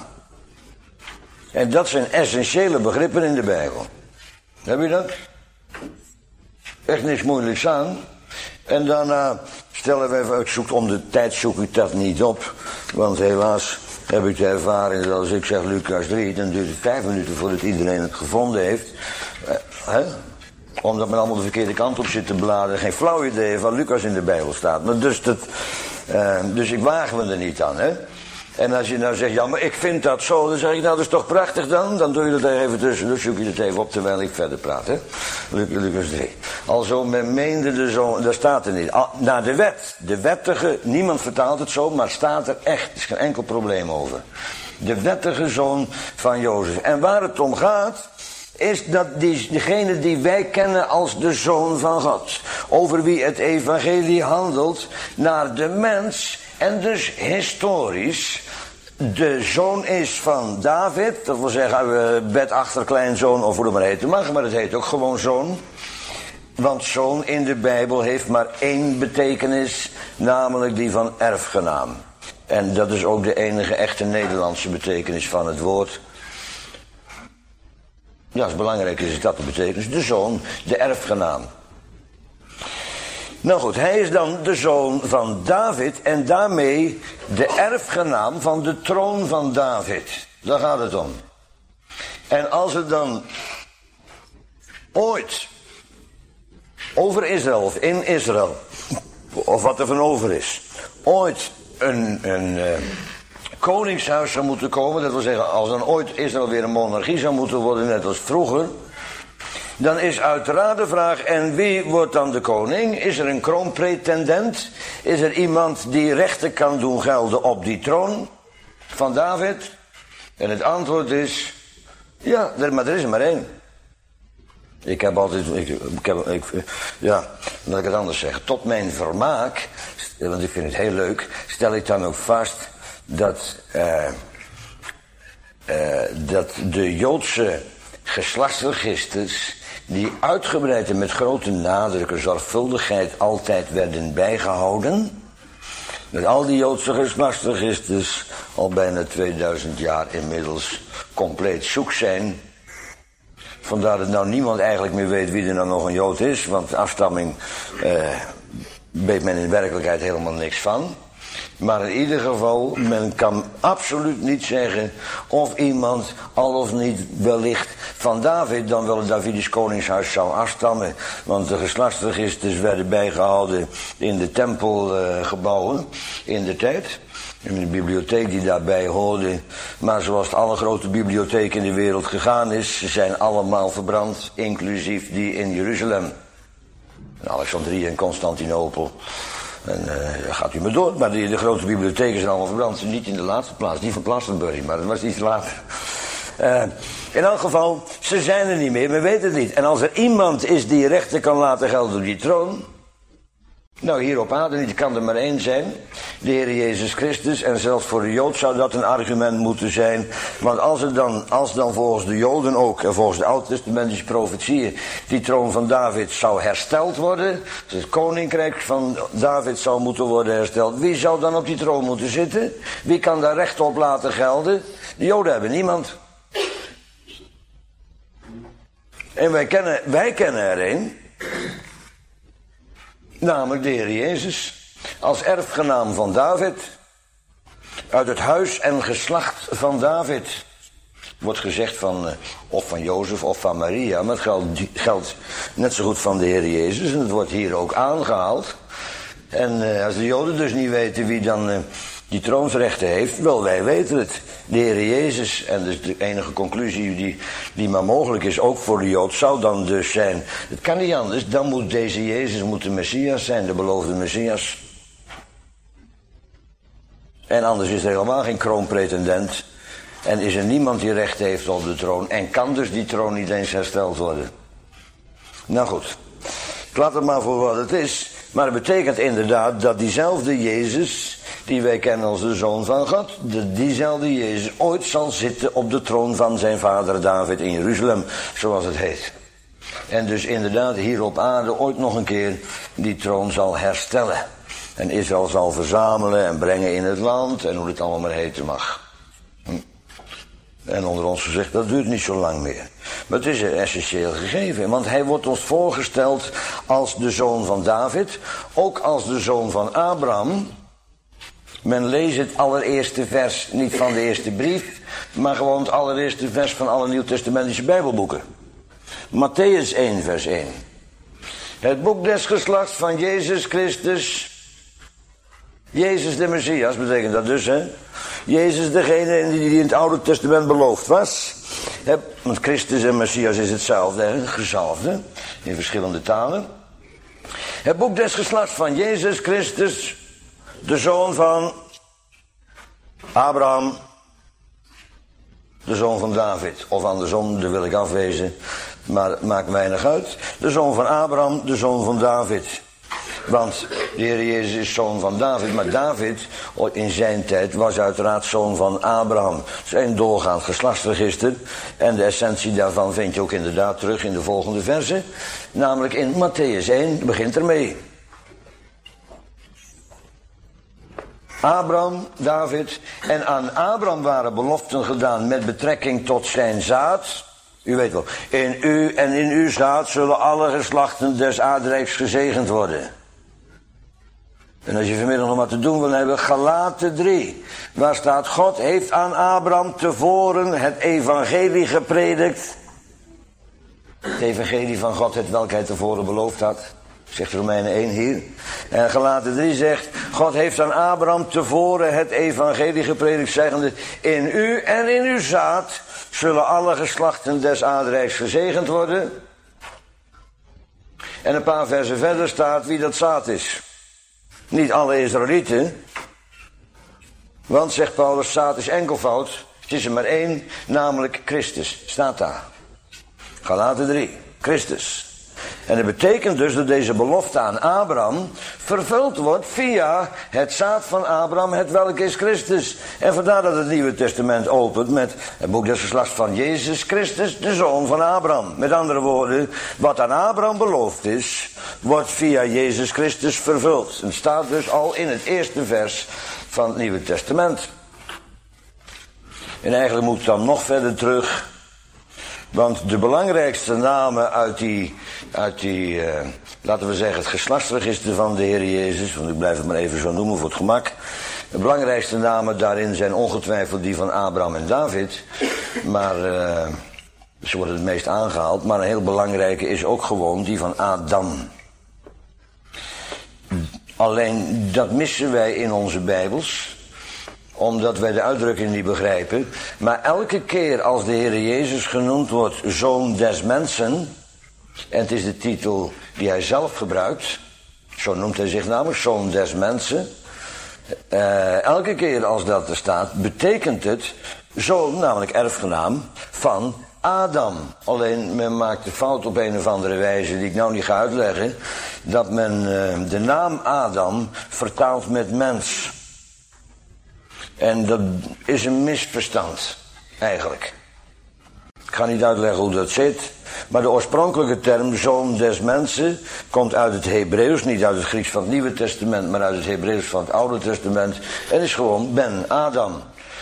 En dat zijn essentiële begrippen in de Bijbel. Heb je dat? Echt niks moeilijks aan. En daarna stellen we even, ik zoek, om de tijd zoek ik dat niet op. Want helaas heb ik de ervaring dat als ik zeg Lucas drie, dan duurt het vijf minuten voordat iedereen het gevonden heeft. Eh, hè? Omdat men allemaal de verkeerde kant op zit te bladeren. Geen flauw idee van Lucas in de Bijbel staat. Maar dus, dat, uh, dus ik waag me er niet aan. Hè? En als je nou zegt, ja maar ik vind dat zo. Dan zeg ik, nou dat is toch prachtig dan. Dan doe je dat er even tussen. Dan zoek je het even op terwijl ik verder praat. Hè? Lucas drie. Alzo men meende de zoon. Dat staat er niet. Al, naar de wet. De wettige. Niemand vertaalt het zo. Maar het staat er echt. Er is geen enkel probleem over. De wettige zoon van Jozef. En waar het om gaat, is dat die, degene die wij kennen als de Zoon van God, over wie het evangelie handelt, naar de mens en dus historisch de zoon is van David, dat wil zeggen uh, bedachterkleinzoon of hoe dat maar heten mag, maar het heet ook gewoon zoon. Want zoon in de Bijbel heeft maar één betekenis, namelijk die van erfgenaam. En dat is ook de enige echte Nederlandse betekenis van het woord. Ja, als belangrijk is, is dat de betekenis. De zoon, de erfgenaam. Nou goed, hij is dan de zoon van David en daarmee de erfgenaam van de troon van David. Daar gaat het om. En als er dan ooit over Israël of in Israël, of wat er van over is, ooit een... een uh, koningshuis zou moeten komen, dat wil zeggen, als dan ooit Israël weer een monarchie zou moeten worden, net als vroeger, dan is uiteraard de vraag, en wie wordt dan de koning? Is er een kroonpretendent? Is er iemand die rechten kan doen gelden op die troon van David? En het antwoord is, ja, maar er is er maar één. Ik heb altijd, ik, ik heb, ik, ja, laat ik het anders zeggen, tot mijn vermaak, want ik vind het heel leuk, stel ik dan ook vast dat, uh, uh, dat de Joodse geslachtsregisters, die uitgebreid en met grote nadruk en zorgvuldigheid altijd werden bijgehouden, dat al die Joodse geslachtsregisters al bijna tweeduizend jaar inmiddels compleet zoek zijn. Vandaar dat nou niemand eigenlijk meer weet wie er nou nog een Jood is, want afstamming uh, weet men in werkelijkheid helemaal niks van. Maar in ieder geval, men kan absoluut niet zeggen of iemand al of niet wellicht van David, dan wel het Davidisch koningshuis zou afstammen. Want de geslachtsregisters werden bijgehouden in de tempelgebouwen uh, in de tijd. in de bibliotheek die daarbij hoorde. Maar zoals het alle grote bibliotheken in de wereld gegaan is, ze zijn allemaal verbrand, inclusief die in Jeruzalem. In Alexandrië en Constantinopel. En uh, gaat u maar door. Maar de, de grote bibliotheken zijn allemaal verbrand. Niet in de laatste plaats, niet van Glastonbury, maar dat was iets later. Uh, in elk geval, ze zijn er niet meer, we weten het niet. En als er iemand is die rechten kan laten gelden op die troon, nou, hier op aarde niet, kan er maar één zijn. De Heer Jezus Christus. En zelfs voor de Jood zou dat een argument moeten zijn. Want als er dan, als dan volgens de Joden ook, en volgens de Oud-testamentische profetieën, die troon van David zou hersteld worden, dus het koninkrijk van David zou moeten worden hersteld, wie zou dan op die troon moeten zitten? Wie kan daar recht op laten gelden? De Joden hebben niemand. En wij kennen, wij kennen er een. Namelijk de Heer Jezus, als erfgenaam van David, uit het huis en geslacht van David. Wordt gezegd van, of van Jozef of van Maria, maar het geldt, geldt net zo goed van de Heer Jezus. En het wordt hier ook aangehaald. En uh, als de Joden dus niet weten wie dan uh, die troonsrechten heeft, wel, wij weten het. De Heer Jezus, en dus de enige conclusie die, die maar mogelijk is, ook voor de Jood, zou dan dus zijn, het kan niet anders, dan moet deze Jezus moet de Messias zijn, de beloofde Messias. En anders is er helemaal geen kroonpretendent. En is er niemand die recht heeft op de troon. En kan dus die troon niet eens hersteld worden. Nou goed, ik laat het maar voor wat het is. Maar het betekent inderdaad dat diezelfde Jezus, die wij kennen als de Zoon van God, de, diezelfde Jezus ooit zal zitten op de troon van zijn vader David in Jeruzalem, zoals het heet. En dus inderdaad hier op aarde ooit nog een keer die troon zal herstellen. En Israël zal verzamelen en brengen in het land en hoe het allemaal maar heten mag. Hm. En onder ons gezegd, dat duurt niet zo lang meer. Maar het is een essentieel gegeven, want hij wordt ons voorgesteld als de zoon van David, ook als de zoon van Abraham. Men leest het allereerste vers niet van de eerste brief, maar gewoon het allereerste vers van alle Nieuwtestamentische Bijbelboeken. Mattheüs één, vers één. Het boek des geslachts van Jezus Christus. Jezus de Messias betekent dat dus, hè? Jezus degene die in het Oude Testament beloofd was. He, want Christus en Messias is hetzelfde, hè? Gezalfde, in verschillende talen. Het boek des geslachts van Jezus Christus, de zoon van Abraham, de zoon van David. Of andersom, daar wil ik afwezen, maar het maakt weinig uit. De zoon van Abraham, de zoon van David. Want de Heer Jezus is zoon van David, maar David in zijn tijd was uiteraard zoon van Abraham. Het is een doorgaand geslachtsregister en de essentie daarvan vind je ook inderdaad terug in de volgende verse. Namelijk in Mattheüs één, begint ermee. Abraham, David, en aan Abraham waren beloften gedaan met betrekking tot zijn zaad. U weet wel, in u en in uw zaad zullen alle geslachten des aardrijks gezegend worden. En als je vanmiddag nog wat te doen wil hebben, Galaten drie. Waar staat, God heeft aan Abraham tevoren het evangelie gepredikt. Het evangelie van God, het welk hij tevoren beloofd had. Zegt Romeinen één hier. En Galaten drie zegt, God heeft aan Abraham tevoren het evangelie gepredikt, zeggende, in u en in uw zaad zullen alle geslachten des aardrijks gezegend worden. En een paar versen verder staat wie dat zaad is. Niet alle Israëlieten. Want, zegt Paulus, zaad is enkelvoud. Het is er maar één, namelijk Christus. Staat daar. Galaten drie. Christus. En dat betekent dus dat deze belofte aan Abraham vervuld wordt via het zaad van Abraham, het welk is Christus. En vandaar dat het Nieuwe Testament opent met het boek des geslachts van Jezus Christus, de zoon van Abraham. Met andere woorden, wat aan Abraham beloofd is, wordt via Jezus Christus vervuld. Het staat dus al in het eerste vers van het Nieuwe Testament. En eigenlijk moet het dan nog verder terug. Want de belangrijkste namen uit die, uit die uh, laten we zeggen, het geslachtsregister van de Heer Jezus, want ik blijf het maar even zo noemen voor het gemak. De belangrijkste namen daarin zijn ongetwijfeld die van Abraham en David. Maar uh, ze worden het meest aangehaald. Maar een heel belangrijke is ook gewoon die van Adam. Alleen dat missen wij in onze Bijbels. omdat wij de uitdrukking niet begrijpen. Maar elke keer als de Heer Jezus genoemd wordt Zoon des Mensen, en het is de titel die hij zelf gebruikt, zo noemt hij zich namelijk, Zoon des Mensen. Uh, elke keer als dat er staat, betekent het zoon, namelijk erfgenaam, van Adam. Alleen men maakt de fout op een of andere wijze, die ik nou niet ga uitleggen, dat men uh, de naam Adam vertaalt met mens. En dat is een misverstand, eigenlijk. Ik ga niet uitleggen hoe dat zit, maar de oorspronkelijke term, zoon des mensen, komt uit het Hebreeuws, niet uit het Grieks van het Nieuwe Testament, maar uit het Hebreeuws van het Oude Testament, en is gewoon Ben Adam.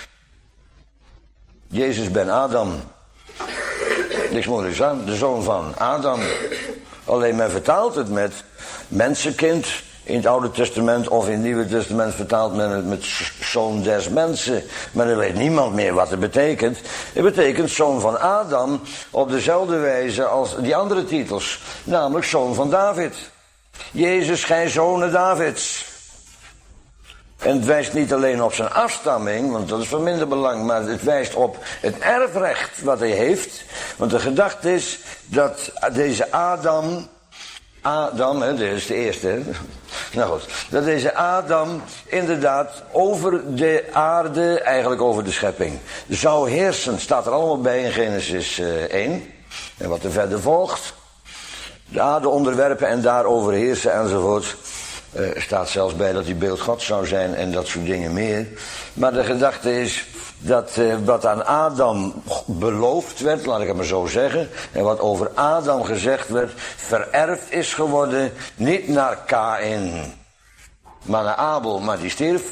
Jezus ben Adam. Niks moeilijks aan, de zoon van Adam. Alleen men vertaalt het met mensenkind. In het Oude Testament of in het Nieuwe Testament vertaalt men het met zoon des mensen. Maar dan weet niemand meer wat het betekent. Het betekent zoon van Adam op dezelfde wijze als die andere titels. Namelijk zoon van David. Jezus, gij zonen Davids. En het wijst niet alleen op zijn afstamming, want dat is van minder belang, maar het wijst op het erfrecht wat hij heeft. Want de gedachte is dat deze Adam, Adam, hè, dit is de eerste, hè? Nou goed, dat deze Adam inderdaad over de aarde, eigenlijk over de schepping, zou heersen. Staat er allemaal bij in Genesis uh, één. En wat er verder volgt. De aarde onderwerpen en daarover heersen enzovoort. Er uh, staat zelfs bij dat hij beeld God zou zijn en dat soort dingen meer. Maar de gedachte is dat uh, wat aan Adam beloofd werd, laat ik het maar zo zeggen, en wat over Adam gezegd werd, vererfd is geworden, niet naar Kaïn, maar naar Abel, maar die stierf.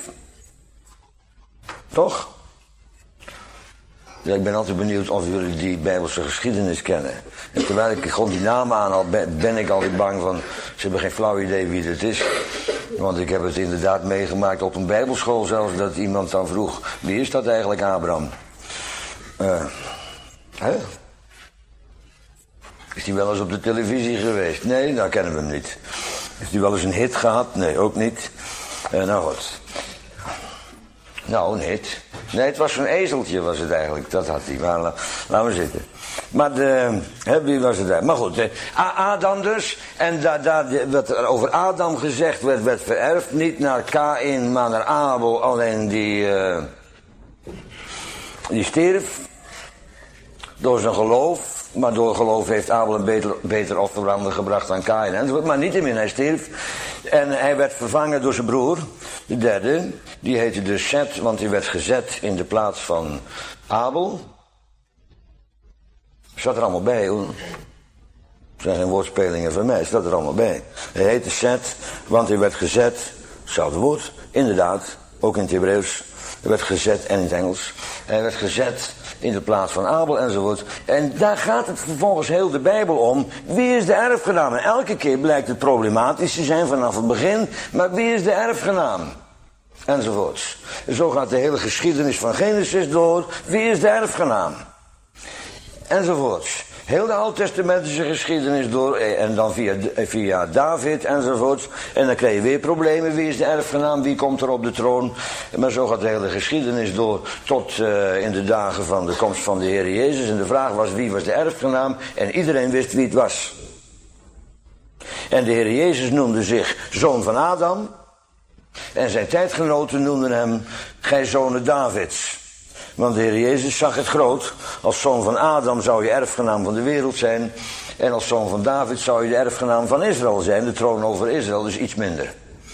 Toch? Ja, ik ben altijd benieuwd of jullie die Bijbelse geschiedenis kennen. En terwijl ik gewoon die namen aanhaal, ben, ben ik altijd bang van, ze hebben geen flauw idee wie het is. Want ik heb het inderdaad meegemaakt op een bijbelschool zelfs, dat iemand dan vroeg, wie is dat eigenlijk, Abraham? Uh, hè? Is die wel eens op de televisie geweest? Nee, daar kennen we hem niet. Heeft hij wel eens een hit gehad? Nee, ook niet. Uh, nou goed. Nou, een hit. Nee, het was zo'n ezeltje was het eigenlijk. Dat had hij. Maar la, laten we zitten. Maar de, hè, wie was het daar? Maar goed, de, Adam dus. En da, da, de, wat er over Adam gezegd werd, werd vererfd. Niet naar Kaïn, maar naar Abel. Alleen die, uh, die stierf. Door zijn geloof. Maar door geloof heeft Abel een beter, beter offerbranden gebracht dan Kaïn. Enzovoort. Maar niettemin, hij stierf. En hij werd vervangen door zijn broer, de derde. Die heette dus Seth, want hij werd gezet in de plaats van Abel. Zat er allemaal bij, hoor. Er zijn geen woordspelingen van mij, staat er allemaal bij. Hij heette Seth, want hij werd gezet, hetzelfde woord, inderdaad, ook in het Hebreeuws. Hij werd gezet en in het Engels. Hij werd gezet in de plaats van Abel enzovoort. En daar gaat het vervolgens heel de Bijbel om. Wie is de erfgenaam? En elke keer blijkt het problematisch te zijn vanaf het begin. Maar wie is de erfgenaam? Enzovoorts. En zo gaat de hele geschiedenis van Genesis door. Wie is de erfgenaam? Enzovoorts. Heel de Oud-testamentische geschiedenis door. En dan via, via David enzovoorts. En dan krijg je weer problemen. Wie is de erfgenaam? Wie komt er op de troon? Maar zo gaat de hele geschiedenis door. Tot uh, in de dagen van de komst van de Heer Jezus. En de vraag was, wie was de erfgenaam? En iedereen wist wie het was. En de Heer Jezus noemde zich zoon van Adam. En zijn tijdgenoten noemden hem, gij zonen Davids. Want de Heer Jezus zag het groot. Als zoon van Adam zou je erfgenaam van de wereld zijn. En als zoon van David zou je de erfgenaam van Israël zijn. De troon over Israël, dus iets minder.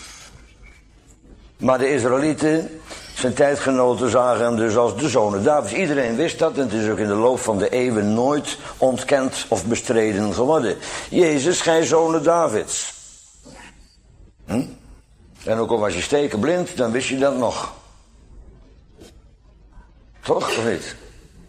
Maar de Israëlieten, zijn tijdgenoten, zagen hem dus als de zonen Davids. Iedereen wist dat en het is ook in de loop van de eeuwen nooit ontkend of bestreden geworden. Jezus, gij zonen Davids. Hm? En ook al was je stekenblind, dan wist je dat nog. Toch, of niet?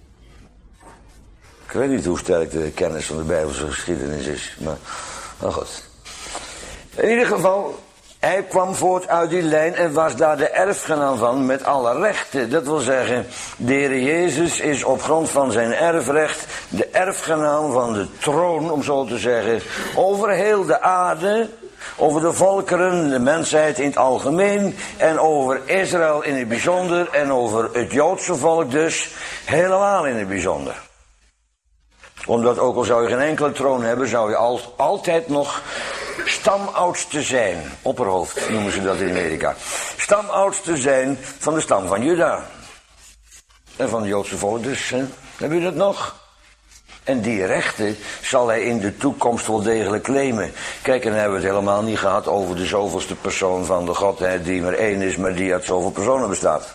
Ik weet niet hoe sterk de kennis van de Bijbelse geschiedenis is, maar, maar goed. In ieder geval, hij kwam voort uit die lijn en was daar de erfgenaam van met alle rechten. Dat wil zeggen, de Heer Jezus is op grond van zijn erfrecht de erfgenaam van de troon, om zo te zeggen, over heel de aarde. Over de volkeren, de mensheid in het algemeen. En over Israël in het bijzonder. En over het Joodse volk dus helemaal in het bijzonder. Omdat ook al zou je geen enkele troon hebben, zou je al, altijd nog stamoudste zijn. Opperhoofd noemen ze dat in Amerika. Stamoudste zijn van de stam van Juda. En van het Joodse volk dus. Hè? Hebben jullie dat nog? En die rechten zal hij in de toekomst wel degelijk claimen. Kijk, en dan hebben we het helemaal niet gehad over de zoveelste persoon van de Godheid, die maar één is, maar die uit zoveel personen bestaat.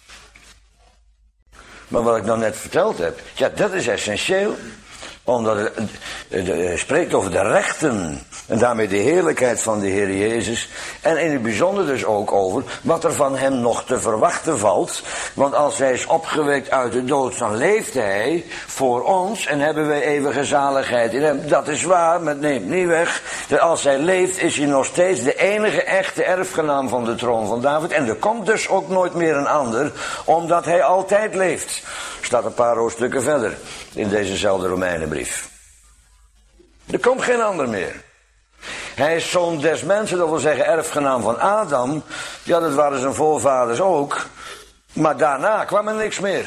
Maar wat ik nou net verteld heb, ja, dat is essentieel. Omdat het, het, het spreekt over de rechten en daarmee de heerlijkheid van de Heer Jezus. En in het bijzonder dus ook over wat er van hem nog te verwachten valt. Want als hij is opgewekt uit de dood, dan leeft hij voor ons en hebben wij eeuwige zaligheid in hem. Dat is waar, maar het neemt niet weg. Dat als hij leeft is hij nog steeds de enige echte erfgenaam van de troon van David. En er komt dus ook nooit meer een ander, omdat hij altijd leeft. Staat een paar hoofdstukken verder in dezezelfde Romeinenbrief. Er komt geen ander meer. Hij is zoon des mensen, dat wil zeggen erfgenaam van Adam. Ja, dat waren zijn voorvaders ook. Maar daarna kwam er niks meer.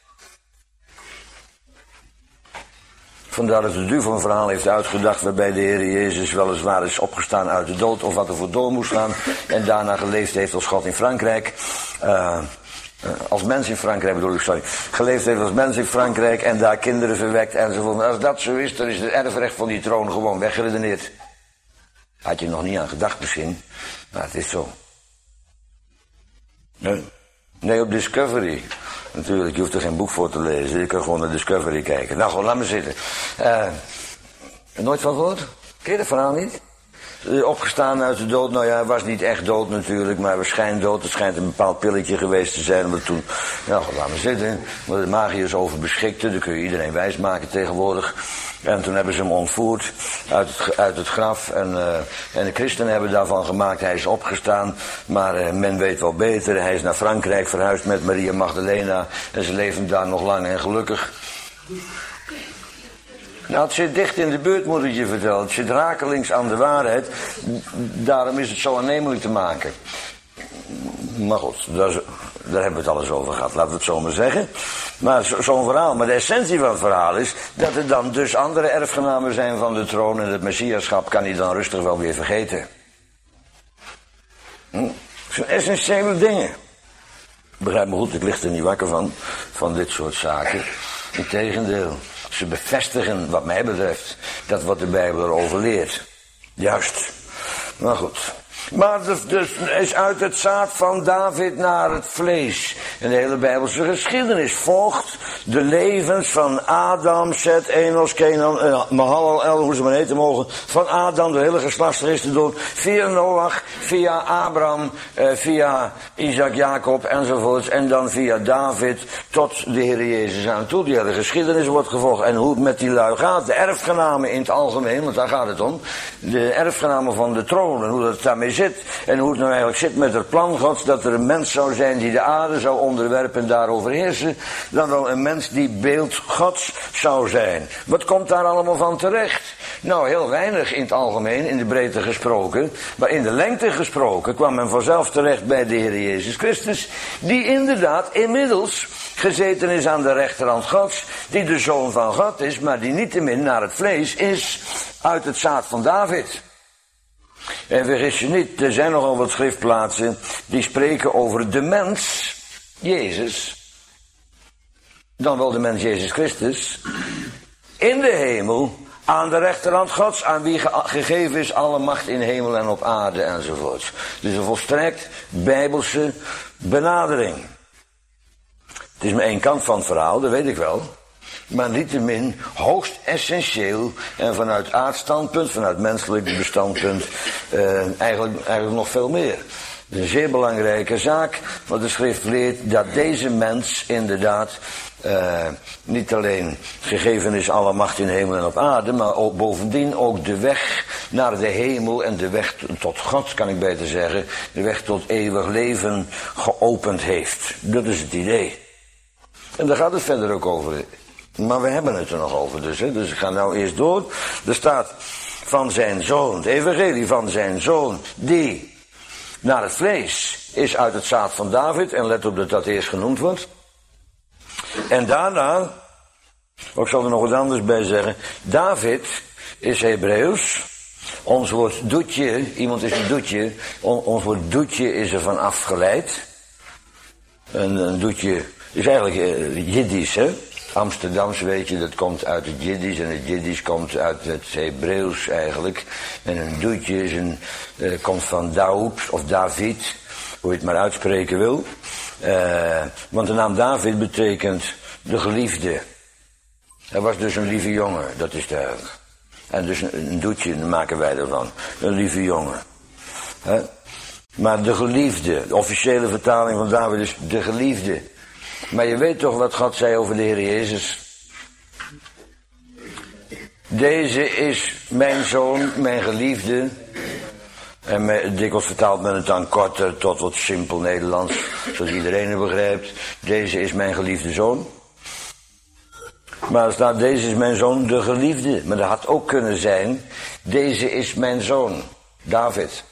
Vandaar dat de duivel een verhaal heeft uitgedacht waarbij de Heer Jezus weliswaar is opgestaan uit de dood of wat er voor door moest gaan. En daarna geleefd heeft als God in Frankrijk. Uh, Als mens in Frankrijk bedoel ik, sorry. Geleefd heeft als mens in Frankrijk en daar kinderen verwekt enzovoort. Als dat zo is, dan is het erfrecht van die troon gewoon weggeredeneerd. Had je nog niet aan gedacht misschien, maar het is zo. Nee, nee op Discovery. Natuurlijk, je hoeft er geen boek voor te lezen. Je kan gewoon naar Discovery kijken. Nou, gewoon, laat me zitten. Uh, nooit van gehoord? Ken je dat verhaal niet? Opgestaan uit de dood, nou ja, hij was niet echt dood natuurlijk, maar hij was schijndood. Het schijnt een bepaald pilletje geweest te zijn, maar toen, nou, laat maar zitten. Maar de magiërs over beschikte, dat kun je iedereen wijsmaken tegenwoordig. En toen hebben ze hem ontvoerd uit het, uit het graf. En, uh, en de christenen hebben daarvan gemaakt, hij is opgestaan. Maar uh, men weet wel beter, hij is naar Frankrijk verhuisd met Maria Magdalena. En ze leven daar nog lang en gelukkig. Nou, het zit dicht in de buurt, moet ik je vertellen. Het zit rakelings aan de waarheid. Daarom is het zo aannemelijk te maken. Maar goed, daar, daar hebben we het alles over gehad, laten we het zo maar zeggen. Maar zo, zo'n verhaal, maar de essentie van het verhaal is dat er dan dus andere erfgenamen zijn van de troon. En het messiaschap kan hij dan rustig wel weer vergeten. Hm? Dat zijn essentiële dingen. Begrijp me goed, ik lig er niet wakker van, van dit soort zaken. Integendeel. Ze bevestigen, wat mij betreft, dat wat de Bijbel erover leert. Juist. Maar goed. Maar dus, dus is uit het zaad van David naar het vlees. En de hele Bijbelse geschiedenis volgt de levens van Adam, Seth, Enos, Kenan, uh, Mahalalel, hoe ze maar heten mogen. Van Adam, de hele geslachtsregister door. Via Noach, via Abraham, uh, via Isaac, Jacob enzovoorts. En dan via David tot de Heer Jezus aan toe. Die hele geschiedenis wordt gevolgd. En hoe het met die lui gaat, de erfgenamen in het algemeen, want daar gaat het om. De erfgenamen van de troon en hoe dat daarmee zit. En hoe het nou eigenlijk zit met het plan Gods, dat er een mens zou zijn die de aarde zou onderwerpen en daarover heersen. Dan wel een mens die beeld Gods zou zijn. Wat komt daar allemaal van terecht? Nou, heel weinig in het algemeen, in de breedte gesproken. Maar in de lengte gesproken kwam men vanzelf terecht bij de Heer Jezus Christus. Die inderdaad inmiddels gezeten is aan de rechterhand Gods. Die de Zoon van God is, maar die niettemin naar het vlees is uit het zaad van David. En vergis je niet, er zijn nogal wat schriftplaatsen die spreken over de mens, Jezus, dan wel de mens Jezus Christus, in de hemel, aan de rechterhand Gods, aan wie ge- gegeven is alle macht in hemel en op aarde enzovoorts. Dus een volstrekt bijbelse benadering. Het is maar één kant van het verhaal, dat weet ik wel. Maar niettemin hoogst essentieel en vanuit aardstandpunt, vanuit menselijk bestandpunt, eh, eigenlijk, eigenlijk nog veel meer. Het is een zeer belangrijke zaak, want de schrift leert dat deze mens inderdaad eh, niet alleen gegeven is alle macht in hemel en op aarde, maar ook bovendien ook de weg naar de hemel en de weg tot God, kan ik beter zeggen, de weg tot eeuwig leven geopend heeft. Dat is het idee. En daar gaat het verder ook over. Maar we hebben het er nog over dus. Hè. Dus ik ga nou eerst door. Er staat van zijn zoon. Het evangelie van zijn zoon, die naar het vlees is uit het zaad van David. En let op dat dat eerst genoemd wordt. En daarna, ik zal er nog wat anders bij zeggen. David is Hebreeuws. Ons woord doetje, iemand is een doetje. Ons woord doetje is er van afgeleid. Een, een doetje is eigenlijk uh, Jiddisch, hè. Amsterdams, weet je, dat komt uit het Jiddisch. En het Jiddisch komt uit het Hebreeuws eigenlijk. En een doetje is een, uh, komt van Daoud of David, hoe je het maar uitspreken wil. Uh, want de naam David betekent de geliefde. Hij was dus een lieve jongen, dat is duidelijk. En dus een, een doetje maken wij ervan. Een lieve jongen. He? Maar de geliefde, de officiële vertaling van David is de geliefde. Maar je weet toch wat God zei over de Heer Jezus? Deze is mijn zoon, mijn geliefde. En met, dikwijls vertaalt men het dan korter tot wat simpel Nederlands, zodat iedereen het begrijpt. Deze is mijn geliefde zoon. Maar er staat, deze is mijn zoon, de geliefde. Maar dat had ook kunnen zijn, deze is mijn zoon, David.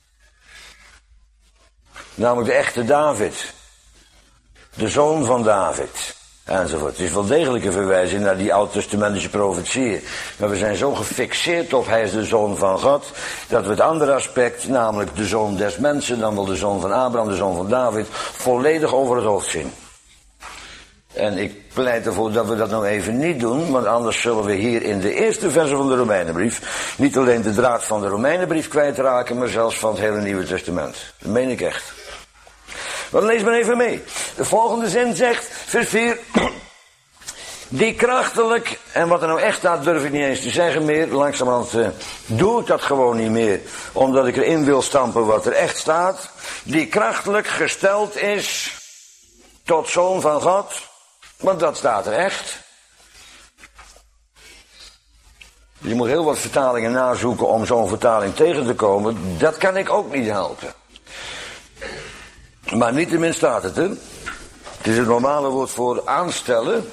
Namelijk de echte David. De zoon van David. Enzovoort. Het is wel degelijk een verwijzing naar die oud-testamentische profetieën. Maar we zijn zo gefixeerd op hij is de zoon van God, dat we het andere aspect, namelijk de zoon des mensen, dan wel de zoon van Abraham, de zoon van David, volledig over het hoofd zien. En ik pleit ervoor dat we dat nou even niet doen, want anders zullen we hier in de eerste verse van de Romeinenbrief niet alleen de draad van de Romeinenbrief kwijtraken, maar zelfs van het hele Nieuwe Testament. Dat meen ik echt. Maar lees maar even mee. De volgende zin zegt, vers vier. Die krachtelijk, en wat er nou echt staat durf ik niet eens te zeggen meer. Langzamerhand uh, doe ik dat gewoon niet meer. Omdat ik erin wil stampen wat er echt staat. Die krachtelijk gesteld is tot zoon van God. Want dat staat er echt. Je moet heel wat vertalingen nazoeken om zo'n vertaling tegen te komen. Dat kan ik ook niet helpen. Maar niettemin staat het, hè. Het is het normale woord voor aanstellen.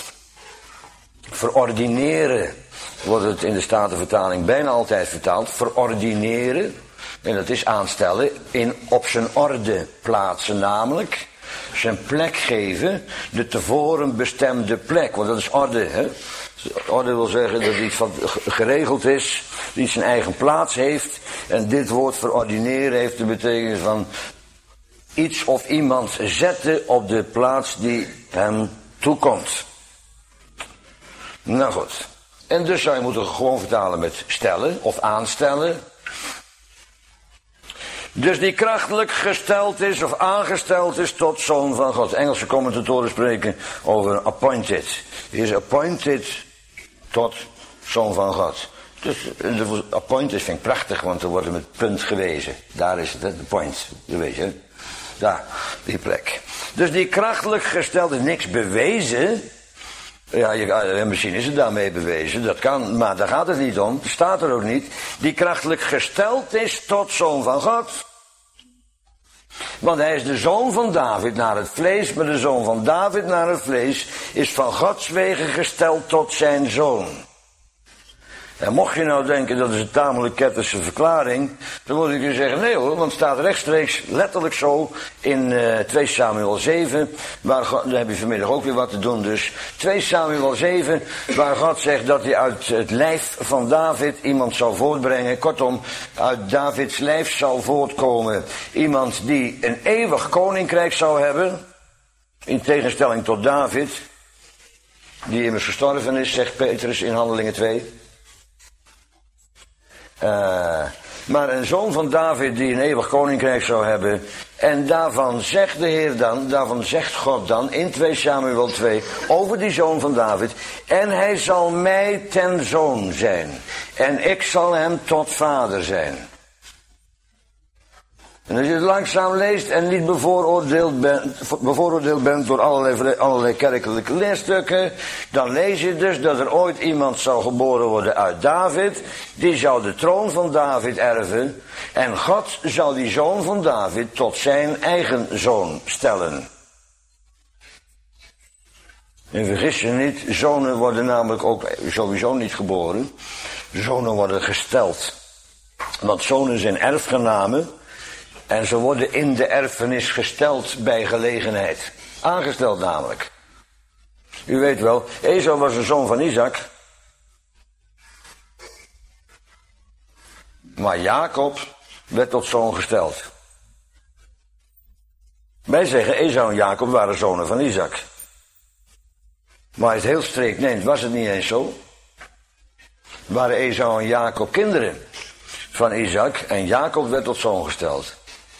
Verordineren wordt het in de Statenvertaling bijna altijd vertaald. Verordineren. En dat is aanstellen. In, op zijn orde plaatsen namelijk. Zijn plek geven. De tevoren bestemde plek. Want dat is orde, hè. Orde wil zeggen dat iets wat geregeld is. Dat iets zijn eigen plaats heeft. En dit woord verordineren heeft de betekenis van iets of iemand zetten op de plaats die hem toekomt. Nou goed. En dus zou je moeten gewoon vertalen met stellen of aanstellen. Dus die krachtelijk gesteld is of aangesteld is tot zoon van God. Engelse commentatoren spreken over appointed. Hij is appointed tot zoon van God. Dus de appointed vind ik prachtig, want er wordt met punt gewezen. Daar is het, de point, je weet je. Daar, die plek. Dus die krachtelijk gesteld is niks bewezen. Ja, je, misschien is het daarmee bewezen, dat kan, maar daar gaat het niet om. Het staat er ook niet. Die krachtelijk gesteld is tot zoon van God. Want hij is de zoon van David naar het vlees, maar de zoon van David naar het vlees is van Gods wegen gesteld tot zijn zoon. En mocht je nou denken dat is een tamelijk ketterse verklaring, dan moet ik je zeggen nee hoor, want het staat rechtstreeks letterlijk zo in uh, twee Samuel zeven, waar God, daar heb je vanmiddag ook weer wat te doen dus, twee Samuel zeven, waar God zegt dat hij uit het lijf van David iemand zal voortbrengen, kortom, uit Davids lijf zal voortkomen iemand die een eeuwig koninkrijk zou hebben, in tegenstelling tot David, die immers gestorven is, zegt Petrus in Handelingen twee. Uh, maar een zoon van David die een eeuwig koninkrijk zou hebben. En daarvan zegt de Heer dan, daarvan zegt God dan in twee Samuel twee over die zoon van David. En hij zal mij ten zoon zijn. En ik zal hem tot vader zijn. En als je het langzaam leest en niet bevooroordeeld bent, bevooroordeeld bent door allerlei, allerlei kerkelijke leerstukken, dan lees je dus dat er ooit iemand zou geboren worden uit David, die zou de troon van David erven, en God zou die zoon van David tot zijn eigen zoon stellen. En vergis je niet, zonen worden namelijk ook sowieso niet geboren. Zonen worden gesteld. Want zonen zijn erfgenamen. En ze worden in de erfenis gesteld bij gelegenheid. Aangesteld namelijk. U weet wel, Esau was een zoon van Isaac. Maar Jacob werd tot zoon gesteld. Wij zeggen, Esau en Jacob waren zonen van Isaac. Maar het heel strikt neemt, was het niet eens zo. Waren Esau en Jacob kinderen van Isaac en Jacob werd tot zoon gesteld.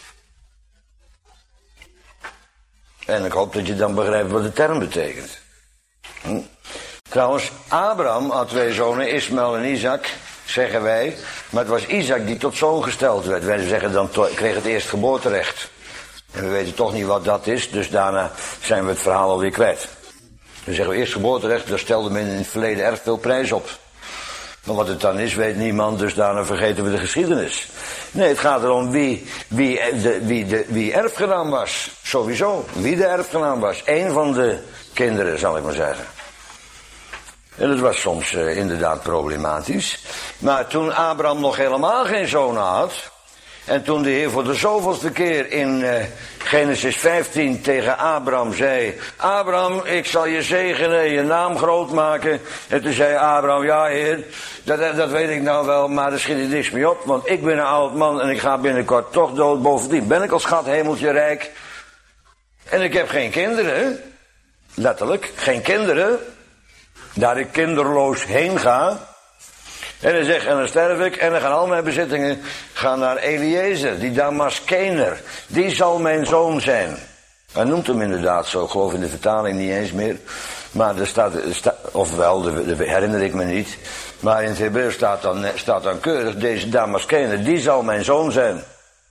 En ik hoop dat je dan begrijpt wat de term betekent. Hm. Trouwens, Abraham had twee zonen, Ismaël en Isaac, zeggen wij. Maar het was Isaac die tot zoon gesteld werd. Wij zeggen dan kreeg het eerst geboorterecht. En we weten toch niet wat dat is, dus daarna zijn we het verhaal alweer kwijt. Dan zeggen we eerst geboorterecht, daar stelde men in het verleden erg veel prijs op. Maar wat het dan is, weet niemand, dus daarna vergeten we de geschiedenis. Nee, het gaat erom wie, wie, de, wie, de, wie erfgenaam was. Sowieso, wie de erfgenaam was. Eén van de kinderen, zal ik maar zeggen. En dat was soms uh, inderdaad problematisch. Maar toen Abraham nog helemaal geen zonen had... En toen de Heer voor de zoveelste keer in uh, Genesis vijftien tegen Abraham zei... Abraham, ik zal je zegenen, je naam groot maken. En toen zei Abraham, ja Heer, dat, dat weet ik nou wel, maar er schiet er niks mee op. Want ik ben een oud man en ik ga binnenkort toch dood. Bovendien ben ik als schat hemeltje rijk. En ik heb geen kinderen, letterlijk, geen kinderen. Daar ik kinderloos heen ga... En hij zegt, en dan sterf ik en dan gaan al mijn bezittingen gaan naar Eliezer, die Damaskener. Die zal mijn zoon zijn. Hij noemt hem inderdaad zo, ik geloof in de vertaling niet eens meer. Maar er staat, sta, ofwel, dat herinner ik me niet. Maar in het Hebreeuws staat dan, staat dan keurig, deze Damaskener, die zal mijn zoon zijn.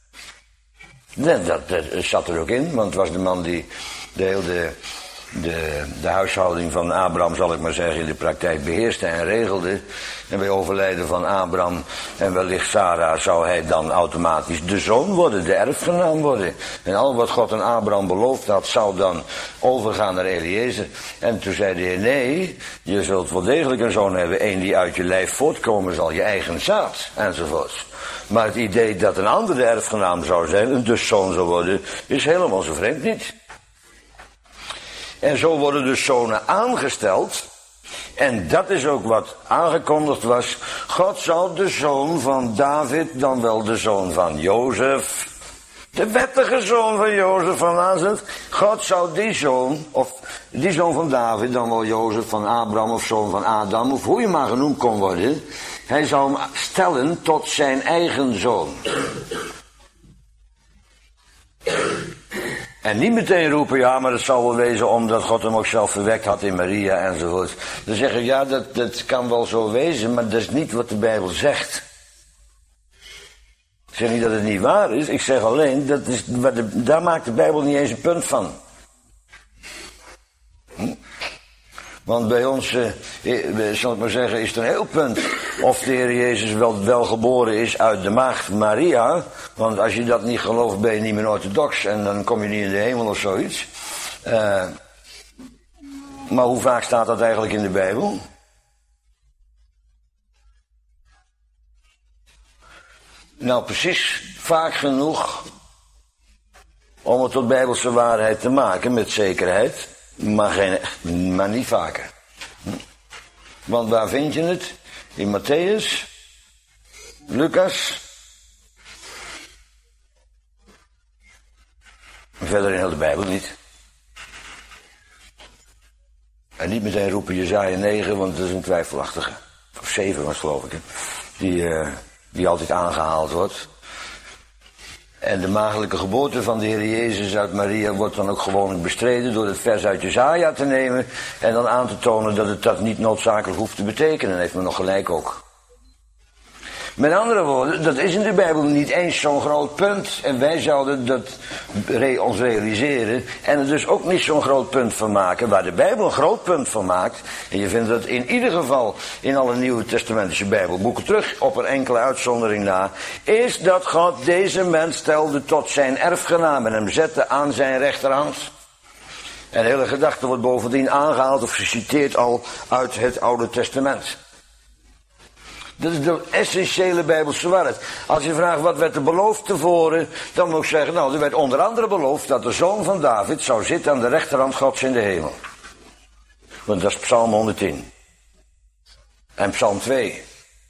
Dat, dat, dat zat er ook in, want het was de man die de hele... De, de huishouding van Abraham, zal ik maar zeggen, in de praktijk beheerste en regelde. En bij overlijden van Abraham en wellicht Sarah zou hij dan automatisch de zoon worden, de erfgenaam worden. En al wat God aan Abraham beloofd had, zou dan overgaan naar Eliezer. En toen zei de Heer, nee, je zult wel degelijk een zoon hebben, één die uit je lijf voortkomen zal, je eigen zaad, enzovoorts. Maar het idee dat een andere erfgenaam zou zijn, en dus zoon zou worden, is helemaal zo vreemd niet. En zo worden dus zonen aangesteld. En dat is ook wat aangekondigd was. God zal de zoon van David, dan wel de zoon van Jozef. De wettige zoon van Jozef van Nazareth. God zou die zoon, of die zoon van David, dan wel Jozef van Abraham of zoon van Adam, of hoe je maar genoemd kon worden. Hij zou hem stellen tot zijn eigen zoon. En niet meteen roepen, ja, maar het zal wel wezen omdat God hem ook zelf verwekt had in Maria enzovoort. Dan zeggen, ja, dat, dat kan wel zo wezen, maar dat is niet wat de Bijbel zegt. Ik zeg niet dat het niet waar is, ik zeg alleen, dat is, daar maakt de Bijbel niet eens een punt van. Hm? Want bij ons, eh, zal ik maar zeggen, is het een heel punt of de Heer Jezus wel, wel geboren is uit de maagd Maria. Want als je dat niet gelooft, ben je niet meer orthodox en dan kom je niet in de hemel of zoiets. Uh, maar hoe vaak staat dat eigenlijk in de Bijbel? Nou, precies vaak genoeg om het tot Bijbelse waarheid te maken, met zekerheid. Maar, geen, maar niet vaker. Want waar vind je het? In Matthäus, Lucas. Verder in heel de Bijbel niet. En niet meteen roepen Jesaja negen, want dat is een twijfelachtige. Of zeven was geloof ik. Hè? Die, uh, die altijd aangehaald wordt. En de maagdelijke geboorte van de Heer Jezus uit Maria wordt dan ook gewoonlijk bestreden door het vers uit Jesaja te nemen en dan aan te tonen dat het dat niet noodzakelijk hoeft te betekenen. En heeft men nog gelijk ook. Met andere woorden, dat is in de Bijbel niet eens zo'n groot punt. En wij zouden dat ons realiseren en er dus ook niet zo'n groot punt van maken. Waar de Bijbel een groot punt van maakt, en je vindt dat in ieder geval in alle Nieuwe Testamentische Bijbelboeken terug, op een enkele uitzondering na, is dat God deze mens stelde tot zijn erfgenaam en hem zette aan zijn rechterhand. En de hele gedachte wordt bovendien aangehaald of geciteerd al uit het Oude Testament. Dat is de essentiële Bijbelse waarheid. Als je vraagt wat werd er beloofd tevoren, dan moet ik zeggen, nou, er werd onder andere beloofd dat de zoon van David zou zitten aan de rechterhand Gods in de hemel. Want dat is Psalm honderdtien. En Psalm twee.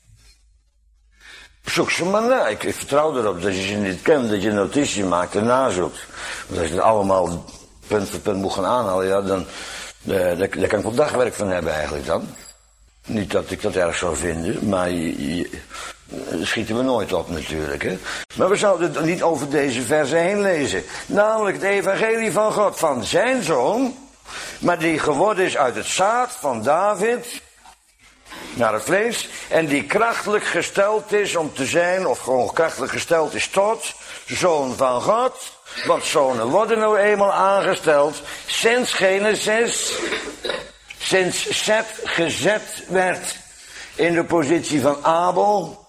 Zoek ze maar na. Ik, ik vertrouw erop dat je ze niet kent, dat je een notitie maakt en nazoekt. Want als je het allemaal punt voor punt moet gaan aanhalen, ja, dan, uh, daar, daar kan ik wel dagwerk van hebben eigenlijk dan. Niet dat ik dat erg zou vinden, maar je, je, schieten we nooit op natuurlijk. Hè? Maar we zouden het niet over deze versen heen lezen. Namelijk het evangelie van God, van zijn zoon, maar die geworden is uit het zaad van David, naar het vlees, en die krachtelijk gesteld is om te zijn, of gewoon krachtelijk gesteld is tot, zoon van God. Want zonen worden nou eenmaal aangesteld sinds Genesis, sinds Seth gezet werd in de positie van Abel,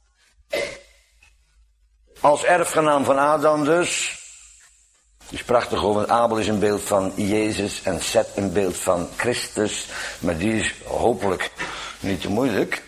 als erfgenaam van Adam dus. Het is prachtig hoor, want Abel is een beeld van Jezus en Seth een beeld van Christus, maar die is hopelijk niet te moeilijk.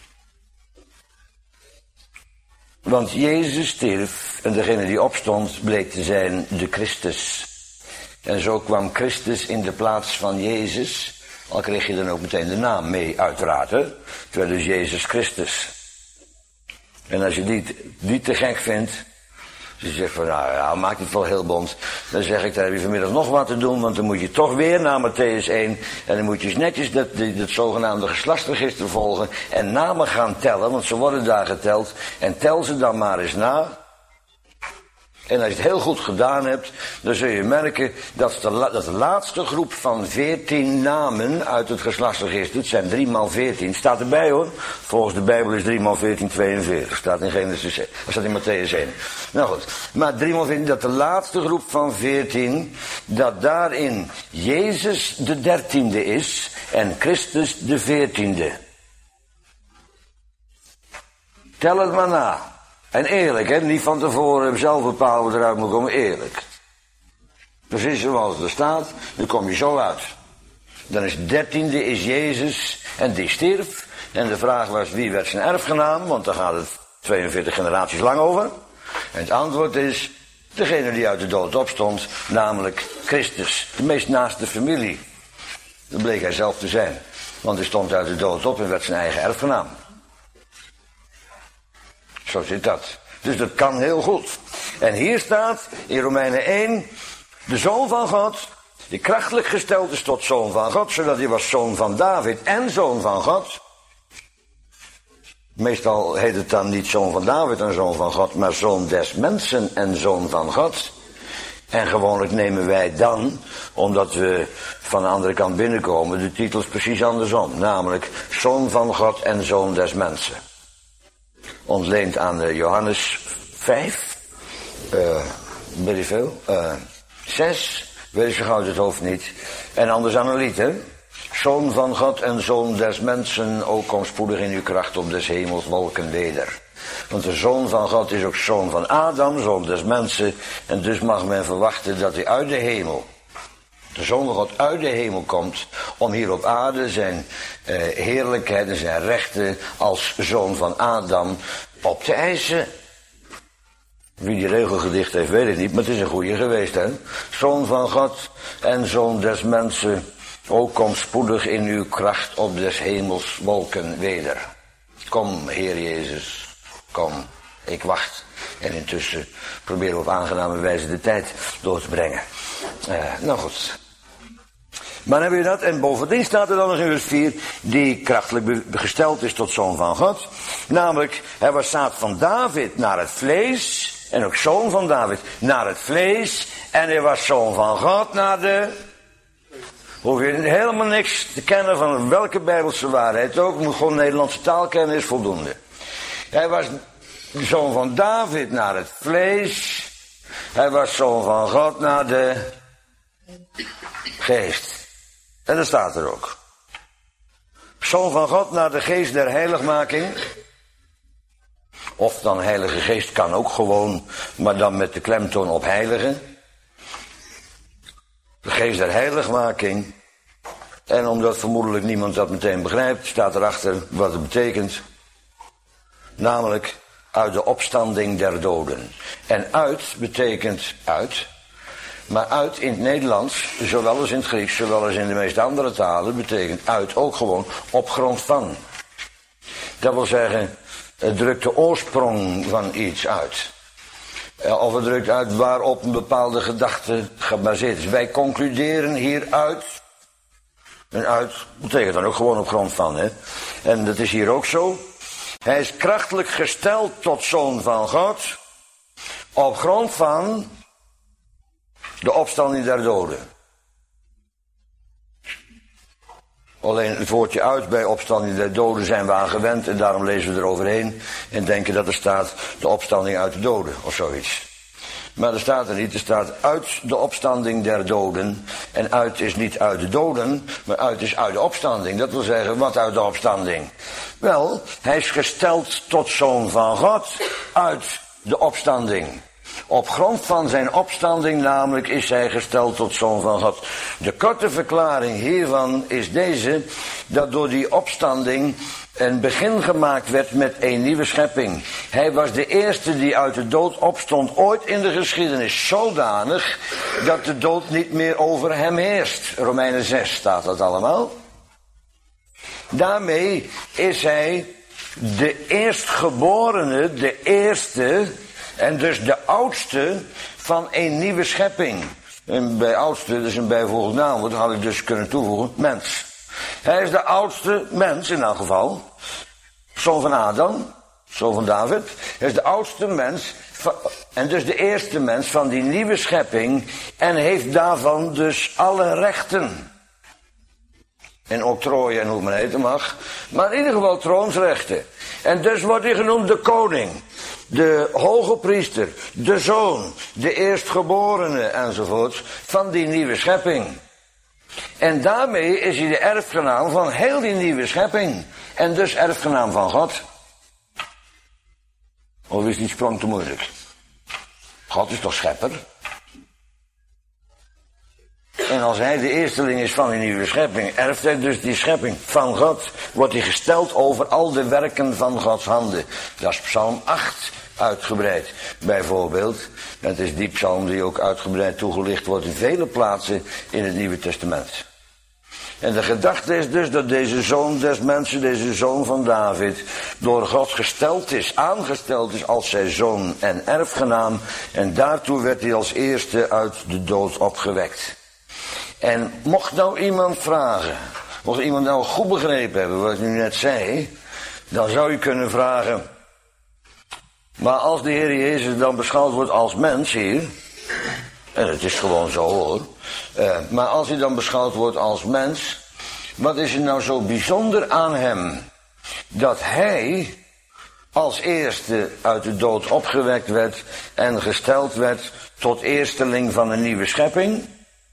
Want Jezus stierf en degene die opstond bleek te zijn de Christus. En zo kwam Christus in de plaats van Jezus, al kreeg je dan ook meteen de naam mee uiteraard, hè? Terwijl dus Jezus Christus. En als je die, die te gek vindt, dus je zegt van nou ja, maakt het wel heel bond, dan zeg ik, daar heb je vanmiddag nog wat te doen, want dan moet je toch weer naar Mattheüs één en dan moet je eens netjes dat, dat zogenaamde geslachtsregister volgen en namen gaan tellen, want ze worden daar geteld, en tel ze dan maar eens na. En als je het heel goed gedaan hebt, dan zul je merken dat de, dat de laatste groep van veertien namen uit het geslachtsregister, het zijn drie maal veertien, staat erbij hoor. Volgens de Bijbel is drie maal veertien tweeënveertig, staat in Genesis, dat staat in Mattheüs één. Nou goed, maar drie maal veertien, dat de laatste groep van veertien, dat daarin Jezus de dertiende is en Christus de veertiende. Tel het maar na. En eerlijk, hè, niet van tevoren zelf bepalen hoe eruit moet komen, eerlijk. Precies zoals het er staat, dan kom je zo uit. Dan is het dertiende is Jezus en die stierf. En de vraag was wie werd zijn erfgenaam, want daar gaat het tweeënveertig generaties lang over. En het antwoord is degene die uit de dood opstond, namelijk Christus. De meest naaste familie. Dat bleek hij zelf te zijn. Want hij stond uit de dood op en werd zijn eigen erfgenaam. Zo zit dat. Dus dat kan heel goed. En hier staat in Romeinen één, de zoon van God, die krachtelijk gesteld is tot zoon van God, zodat hij was zoon van David en zoon van God. Meestal heet het dan niet zoon van David en zoon van God, maar zoon des mensen en zoon van God. En gewoonlijk nemen wij dan, omdat we van de andere kant binnenkomen, de titels precies andersom. Namelijk zoon van God en zoon des mensen. Ontleend aan de Johannes vijf, uh, weet je veel, uh, zes, weet je gauw het hoofd niet. En anders aan een lied, hè. Zoon van God en zoon des mensen, ook kom spoedig in uw kracht op des hemels wolken weder. Want de zoon van God is ook zoon van Adam, zoon des mensen, en dus mag men verwachten dat hij uit de hemel, de zoon van God uit de hemel komt, om hier op aarde zijn uh, heerlijkheid en zijn rechten als zoon van Adam op te eisen. Wie die regelgedicht heeft, weet ik niet, maar het is een goeie geweest, hè. Zoon van God en zoon des mensen, ook kom spoedig in uw kracht op des hemels wolken weder. Kom, Heer Jezus, kom, ik wacht. En intussen proberen we op aangename wijze de tijd door te brengen. Uh, nou goed. Maar dan heb je dat, en bovendien staat er dan nog in vers vier, die krachtelijk gesteld is tot zoon van God. Namelijk, hij was zaad van David naar het vlees, en ook zoon van David naar het vlees, en hij was zoon van God naar de... Hoef je helemaal niks te kennen van welke Bijbelse waarheid ook, moet gewoon Nederlandse taal kennen, is voldoende. Hij was zoon van David naar het vlees, hij was zoon van God naar de geest. En dat staat er ook. Zoon van God naar de geest der heiligmaking. Of dan heilige geest kan ook gewoon, maar dan met de klemtoon op heilige. De geest der heiligmaking. En omdat vermoedelijk niemand dat meteen begrijpt, staat erachter wat het betekent. namelijk uit de opstanding der doden. En uit betekent uit, maar uit in het Nederlands, zowel als in het Grieks, zowel als in de meeste andere talen, betekent uit ook gewoon op grond van. Dat wil zeggen, het drukt de oorsprong van iets uit. Of het drukt uit waarop een bepaalde gedachte gebaseerd is. Wij concluderen hieruit. En uit betekent dan ook gewoon op grond van. Hè? En dat is hier ook zo. Hij is krachtelijk gesteld tot zoon van God. Op grond van de opstanding der doden. Alleen het woordje uit bij opstanding der doden zijn we aan gewend. En daarom lezen we eroverheen. En denken dat er staat de opstanding uit de doden. Of zoiets. Maar er staat er niet. Er staat uit de opstanding der doden. En uit is niet uit de doden. Maar uit is uit de opstanding. Dat wil zeggen, wat uit de opstanding? Wel, hij is gesteld tot zoon van God. Uit de opstanding. Op grond van zijn opstanding namelijk is hij gesteld tot zoon van God. De korte verklaring hiervan is deze, dat door die opstanding een begin gemaakt werd met een nieuwe schepping. Hij was de eerste die uit de dood opstond ooit in de geschiedenis, zodanig dat de dood niet meer over hem heerst. Romeinen zes staat dat allemaal. Daarmee is hij de eerstgeborene, de eerste en dus de oudste van een nieuwe schepping. En bij oudste, dat is een bijvoeglijk naamwoord, had ik dus kunnen toevoegen, mens. Hij is de oudste mens in elk geval. Zoon van Adam, zoon van David. Hij is de oudste mens en dus de eerste mens van die nieuwe schepping. En heeft daarvan dus alle rechten. En octrooien en hoe men heten mag. Maar in ieder geval troonsrechten. En dus wordt hij genoemd de koning. De hoge priester, de zoon, de eerstgeborene enzovoort van die nieuwe schepping. En daarmee is hij de erfgenaam van heel die nieuwe schepping. En dus erfgenaam van God. Of is die sprong te moeilijk? God is toch schepper? En als hij de eersteling is van die nieuwe schepping, erft hij dus die schepping van God. Wordt hij gesteld over al de werken van Gods handen. Dat is Psalm acht uitgebreid, bijvoorbeeld. En het is die psalm die ook uitgebreid toegelicht wordt in vele plaatsen in het Nieuwe Testament. En de gedachte is dus dat deze zoon des mensen, deze zoon van David, door God gesteld is, aangesteld is als zijn zoon en erfgenaam. En daartoe werd hij als eerste uit de dood opgewekt. En mocht nou iemand vragen, mocht iemand nou goed begrepen hebben wat ik nu net zei, dan zou je kunnen vragen, maar als de Heer Jezus dan beschouwd wordt als mens hier, en het is gewoon zo hoor, uh, maar als hij dan beschouwd wordt als mens, wat is er nou zo bijzonder aan hem, dat hij als eerste uit de dood opgewekt werd en gesteld werd tot eersteling van een nieuwe schepping?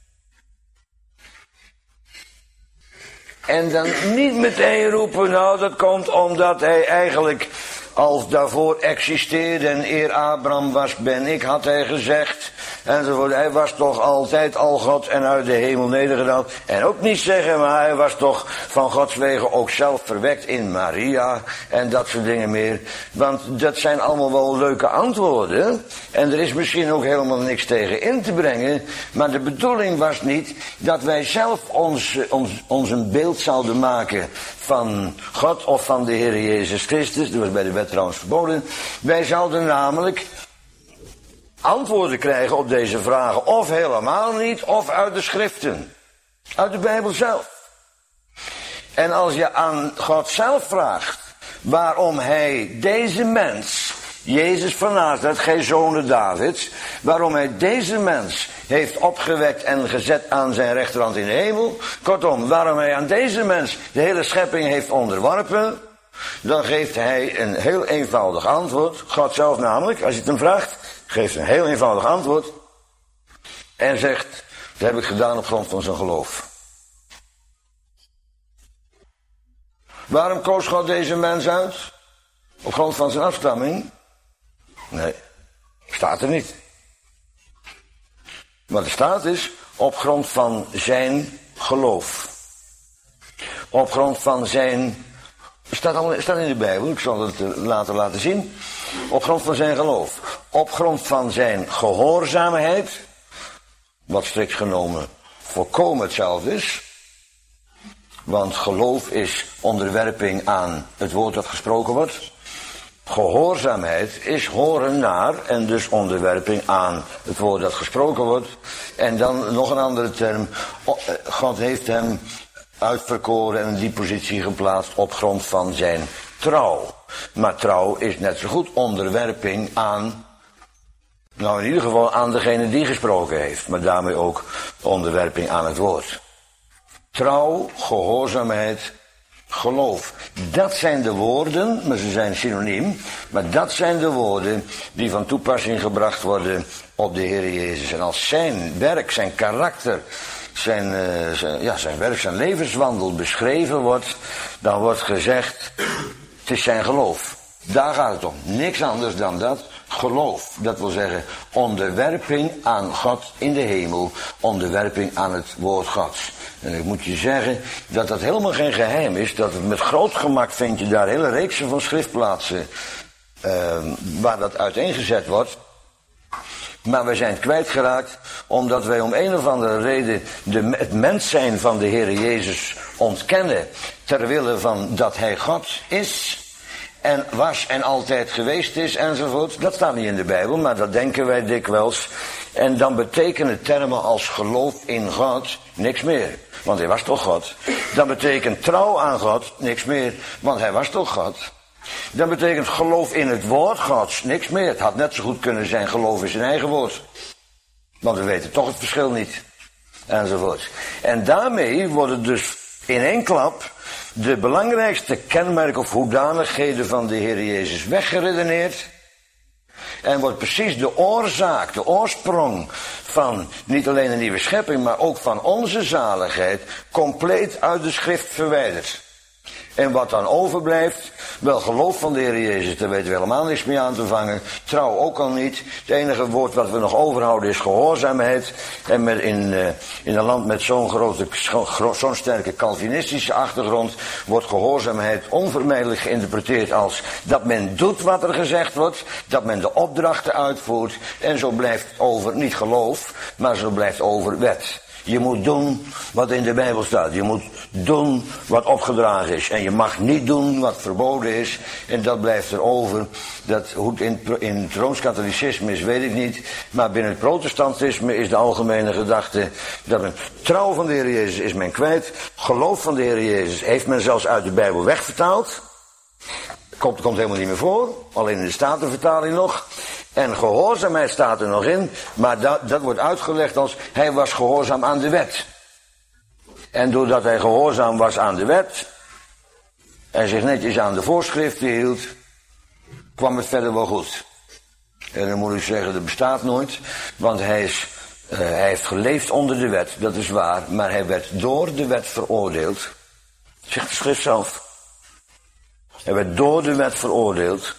En dan niet meteen roepen, nou dat komt omdat hij eigenlijk al daarvoor existeerde en eer Abraham was ben ik, had hij gezegd. Enzovoort. Hij was toch altijd al God en uit de hemel nedergedaald. En ook niet zeggen, maar hij was toch van Gods wegen ook zelf verwekt in Maria. En dat soort dingen meer. Want dat zijn allemaal wel leuke antwoorden. En er is misschien ook helemaal niks tegen in te brengen. Maar de bedoeling was niet dat wij zelf ons, ons, ons een beeld zouden maken van God of van de Heer Jezus Christus. Dat was bij de wet trouwens verboden. Wij zouden namelijk antwoorden krijgen op deze vragen, of helemaal niet, of uit de schriften. Uit de Bijbel zelf. En als je aan God zelf vraagt, waarom hij deze mens, Jezus van Nazareth, geen zoon Davids, waarom hij deze mens heeft opgewekt en gezet aan zijn rechterhand in de hemel, kortom, waarom hij aan deze mens de hele schepping heeft onderworpen, dan geeft hij een heel eenvoudig antwoord. God zelf namelijk, als je het hem vraagt, geeft een heel eenvoudig antwoord en zegt, dat heb ik gedaan op grond van zijn geloof. Waarom koos God deze mens uit? Op grond van zijn afstamming? Nee, staat er niet. Wat er staat is, op grond van zijn geloof. Op grond van zijn Staat, al, staat in de Bijbel, ik zal het later laten zien. Op grond van zijn geloof. Op grond van zijn gehoorzaamheid. Wat strikt genomen volkomen hetzelfde is. Want geloof is onderwerping aan het woord dat gesproken wordt. Gehoorzaamheid is horen naar en dus onderwerping aan het woord dat gesproken wordt. En dan nog een andere term. God heeft hem uitverkoren en in die positie geplaatst op grond van zijn trouw. Maar trouw is net zo goed onderwerping aan, nou in ieder geval aan degene die gesproken heeft. Maar daarmee ook onderwerping aan het woord. Trouw, gehoorzaamheid, geloof. Dat zijn de woorden, maar ze zijn synoniem. Maar dat zijn de woorden die van toepassing gebracht worden op de Heer Jezus. En als zijn werk, zijn karakter, zijn, uh, zijn, ja, zijn werk, zijn levenswandel beschreven wordt, dan wordt gezegd, het is zijn geloof. Daar gaat het om. Niks anders dan dat. Geloof. Dat wil zeggen onderwerping aan God in de hemel. Onderwerping aan het woord Gods. En ik moet je zeggen dat dat helemaal geen geheim is. Dat het met groot gemak vind je daar hele reeksen van schriftplaatsen uh, waar dat uiteengezet wordt. Maar we zijn het kwijtgeraakt omdat wij om een of andere reden de, het mens zijn van de Heer Jezus ontkennen. Ter wille van dat hij God is en was en altijd geweest is enzovoort. Dat staat niet in de Bijbel, maar dat denken wij dikwijls. En dan betekenen termen als geloof in God niks meer. Want hij was toch God. Dan betekent trouw aan God niks meer. Want hij was toch God. Dan betekent geloof in het woord Gods niks meer. Het had net zo goed kunnen zijn geloof in zijn eigen woord. Want we weten toch het verschil niet. Enzovoort. En daarmee worden dus in één klap de belangrijkste kenmerken of hoedanigheden van de Heer Jezus weggeredeneerd. En wordt precies de oorzaak, de oorsprong van niet alleen een nieuwe schepping, maar ook van onze zaligheid compleet uit de schrift verwijderd. En wat dan overblijft, wel geloof van de Heer Jezus, daar weten we helemaal niks mee aan te vangen. Trouw ook al niet. Het enige woord wat we nog overhouden is gehoorzaamheid. En met in, uh, in een land met zo'n grote, zo'n sterke Calvinistische achtergrond wordt gehoorzaamheid onvermijdelijk geïnterpreteerd als dat men doet wat er gezegd wordt, dat men de opdrachten uitvoert. En zo blijft over niet geloof, maar zo blijft over wet. Je moet doen wat in de Bijbel staat. Je moet doen wat opgedragen is. En je mag niet doen wat verboden is. En dat blijft er over. Dat, hoe het in, in het Rooms-Katholicisme is, weet ik niet. Maar binnen het protestantisme is de algemene gedachte dat men trouw van de Heer Jezus is men kwijt. Geloof van de Heer Jezus heeft men zelfs uit de Bijbel wegvertaald. Komt, komt helemaal niet meer voor. Alleen in de Statenvertaling nog. En gehoorzaamheid staat er nog in, maar dat, dat wordt uitgelegd als hij was gehoorzaam aan de wet. En doordat hij gehoorzaam was aan de wet en zich netjes aan de voorschriften hield, kwam het verder wel goed. En dan moet ik zeggen, dat bestaat nooit, want hij, is, uh, hij heeft geleefd onder de wet, dat is waar, maar hij werd door de wet veroordeeld. Zegt de schrift zelf. Hij werd door de wet veroordeeld.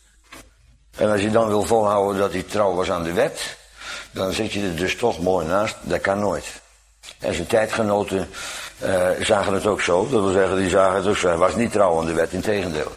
En als je dan wil volhouden dat hij trouw was aan de wet, dan zit je er dus toch mooi naast. Dat kan nooit. En zijn tijdgenoten uh, zagen het ook zo. Dat wil zeggen, die zagen het ook zo. Hij was niet trouw aan de wet, integendeel.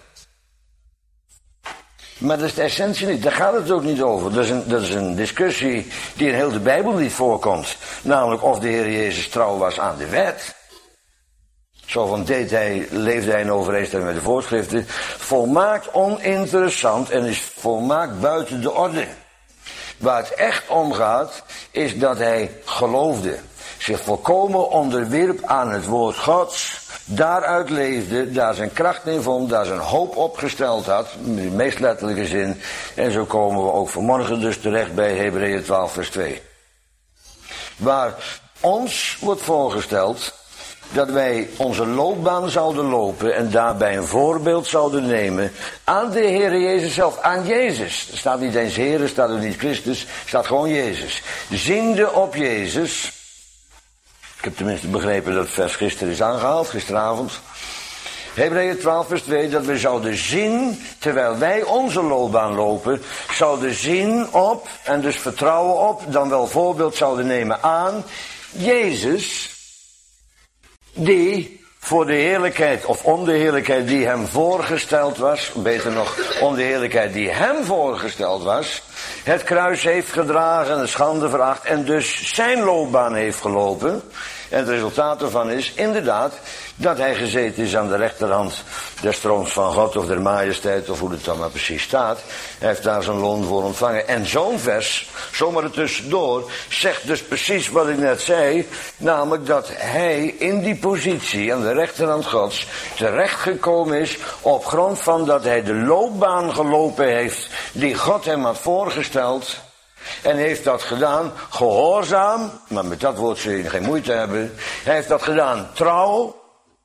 Maar dat is de essentie niet. Daar gaat het ook niet over. Dat is een, dat is een discussie die in heel de Bijbel niet voorkomt. Namelijk of de Heer Jezus trouw was aan de wet. Zo van deed hij, leefde hij in overeenstemming met de voorschriften. Volmaakt oninteressant en is volmaakt buiten de orde. Waar het echt om gaat, is dat hij geloofde. Zich volkomen onderwierp aan het woord Gods. Daaruit leefde, daar zijn kracht in vond, daar zijn hoop opgesteld had. In de meest letterlijke zin. En zo komen we ook vanmorgen dus terecht bij Hebreeën twaalf vers twee. Waar ons wordt voorgesteld dat wij onze loopbaan zouden lopen en daarbij een voorbeeld zouden nemen aan de Heer Jezus zelf, aan Jezus. Er staat niet eens Heer, er staat er niet Christus, er staat gewoon Jezus. Ziende op Jezus. Ik heb tenminste begrepen dat het vers gisteren is aangehaald, gisteravond. Hebreeën twaalf vers twee, dat we zouden zien, terwijl wij onze loopbaan lopen, zouden zien op, en dus vertrouwen op, dan wel voorbeeld zouden nemen aan Jezus, die voor de heerlijkheid, of om de heerlijkheid die hem voorgesteld was, beter nog, om de heerlijkheid die hem voorgesteld was, het kruis heeft gedragen, de schande veracht en dus zijn loopbaan heeft gelopen. En het resultaat ervan is inderdaad dat hij gezeten is aan de rechterhand des troons van God of der majesteit of hoe het dan maar precies staat. Hij heeft daar zijn loon voor ontvangen. En zo'n vers, zomaar er tussendoor, zegt dus precies wat ik net zei. Namelijk dat hij in die positie aan de rechterhand Gods terechtgekomen is op grond van dat hij de loopbaan gelopen heeft die God hem had voorgesteld. En heeft dat gedaan gehoorzaam, maar met dat woord zul je geen moeite hebben. Hij heeft dat gedaan trouw.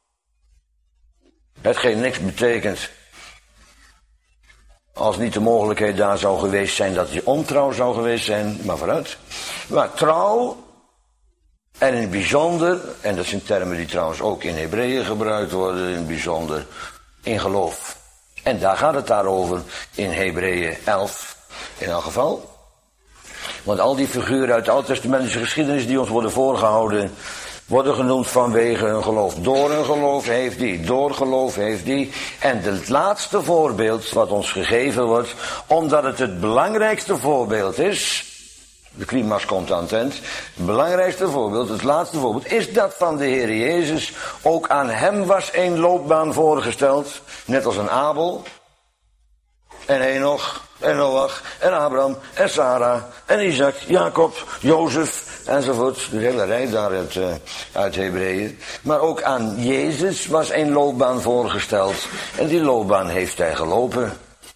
Hetgeen niks betekent als niet de mogelijkheid daar zou geweest zijn dat hij ontrouw zou geweest zijn, maar vooruit. Maar trouw, en in het bijzonder, en dat zijn termen die trouwens ook in Hebreeën gebruikt worden, in het bijzonder in geloof. En daar gaat het daarover in Hebreeën elf in elk geval. Want al die figuren uit de Oud-testamentische geschiedenis die ons worden voorgehouden, worden genoemd vanwege hun geloof. Door hun geloof heeft die, door geloof heeft die. En het laatste voorbeeld wat ons gegeven wordt, omdat het het belangrijkste voorbeeld is, de climax komt aan het eind, het belangrijkste voorbeeld, het laatste voorbeeld, is dat van de Heer Jezus. Ook aan hem was een loopbaan voorgesteld, net als een Abel, en Henoch, en Noach, en Abraham, en Sarah, en Isaac, Jacob, Jozef, enzovoort. De hele rij daar uit, uh, uit Hebreeën. Maar ook aan Jezus was een loopbaan voorgesteld. En die loopbaan heeft hij gelopen.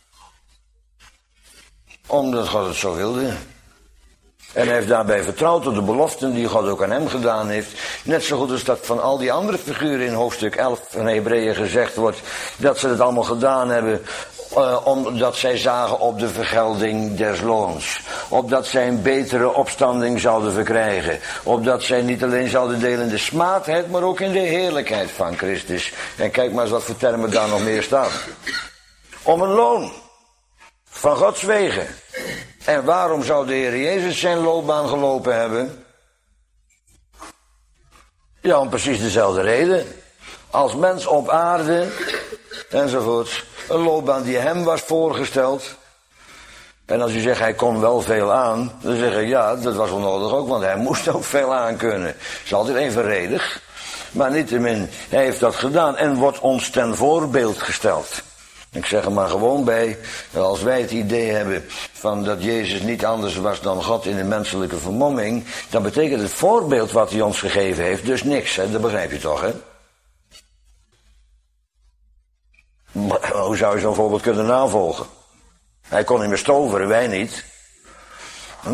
Omdat God het zo wilde. En hij heeft daarbij vertrouwd op de beloften die God ook aan hem gedaan heeft. Net zo goed als dat van al die andere figuren in hoofdstuk elf van Hebreeën gezegd wordt, dat ze het allemaal gedaan hebben, uh, omdat zij zagen op de vergelding des loons. Opdat zij een betere opstanding zouden verkrijgen. Opdat zij niet alleen zouden delen in de smaadheid, maar ook in de heerlijkheid van Christus. En kijk maar eens wat voor termen daar nog meer staan. Om een loon van Gods wegen. En waarom zou de Heer Jezus zijn loopbaan gelopen hebben? Ja, om precies dezelfde reden. Als mens op aarde, enzovoort. Een loopbaan die hem was voorgesteld. En als u zegt, hij kon wel veel aan, dan zeg ik, ja, dat was wel nodig ook, want hij moest ook veel aan kunnen. Het is altijd evenredig. Maar niettemin, hij heeft dat gedaan en wordt ons ten voorbeeld gesteld. Ik zeg er maar gewoon bij, als wij het idee hebben van dat Jezus niet anders was dan God in een menselijke vermomming, dan betekent het voorbeeld wat hij ons gegeven heeft dus niks, hè? Dat begrijp je toch, hè? Maar hoe zou je zo'n voorbeeld kunnen navolgen? Hij kon niet meer stoveren, wij niet. Hm?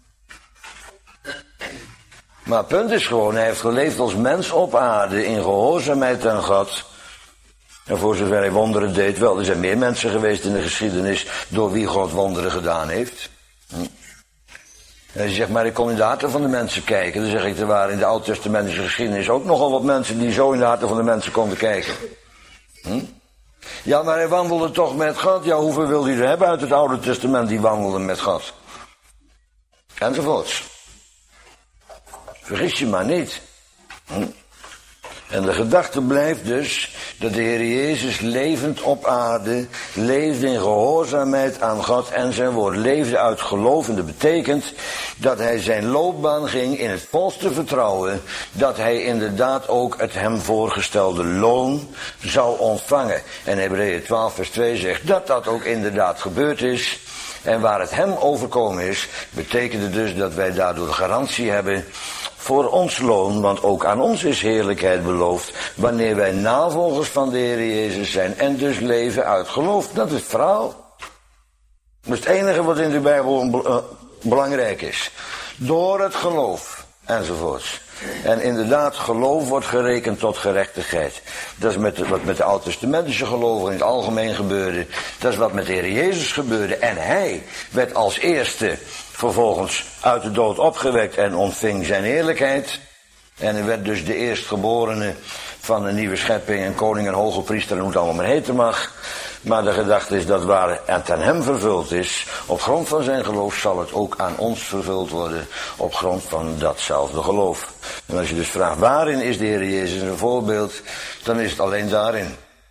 Maar het punt is gewoon, hij heeft geleefd als mens op aarde in gehoorzaamheid aan God. En voor zover hij wonderen deed, wel, er zijn meer mensen geweest in de geschiedenis door wie God wonderen gedaan heeft. Hm. En hij zegt, maar ik kon in de harten van de mensen kijken. Dan zeg ik, er waren in de Oud-testamentische geschiedenis ook nogal wat mensen die zo in de harten van de mensen konden kijken. Hm? Ja, maar hij wandelde toch met God. Ja, hoeveel wil hij er hebben uit het Oude Testament die wandelden met God? Enzovoorts. Vergis je maar niet. Hm? En de gedachte blijft dus dat de Heer Jezus levend op aarde leefde in gehoorzaamheid aan God en zijn woord. Leefde uit geloof en dat betekent dat hij zijn loopbaan ging in het volste vertrouwen dat hij inderdaad ook het hem voorgestelde loon zou ontvangen. En Hebreeën twaalf vers twee zegt dat dat ook inderdaad gebeurd is. En waar het hem overkomen is, betekent het dus dat wij daardoor garantie hebben voor ons loon, want ook aan ons is heerlijkheid beloofd, wanneer wij navolgers van de Heer Jezus zijn en dus leven uit geloof. Dat is het verhaal. Dat is het enige wat in de Bijbel uh, belangrijk is. Door het geloof, enzovoorts. En inderdaad, geloof wordt gerekend tot gerechtigheid. Dat is met de, wat met de Oud-testamentische gelovigen in het algemeen gebeurde. Dat is wat met de Heer Jezus gebeurde. En hij werd als eerste vervolgens uit de dood opgewekt en ontving zijn heerlijkheid. En hij werd dus de eerstgeborene van een nieuwe schepping, en koning en hoge priester en hoe het allemaal maar heten mag. Maar de gedachte is dat waar het aan hem vervuld is, op grond van zijn geloof zal het ook aan ons vervuld worden, op grond van datzelfde geloof. En als je dus vraagt, waarin is de Heer Jezus een voorbeeld, dan is het alleen daarin.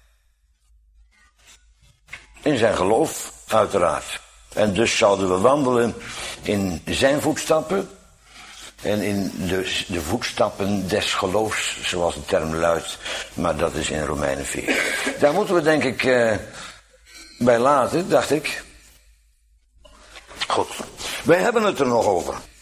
In zijn geloof, uiteraard. En dus zouden we wandelen in zijn voetstappen en in de, de voetstappen des geloofs, zoals de term luidt. Maar dat is in Romeinen vier. Daar moeten we denk ik eh, bij laten, dacht ik. Goed, wij hebben het er nog over.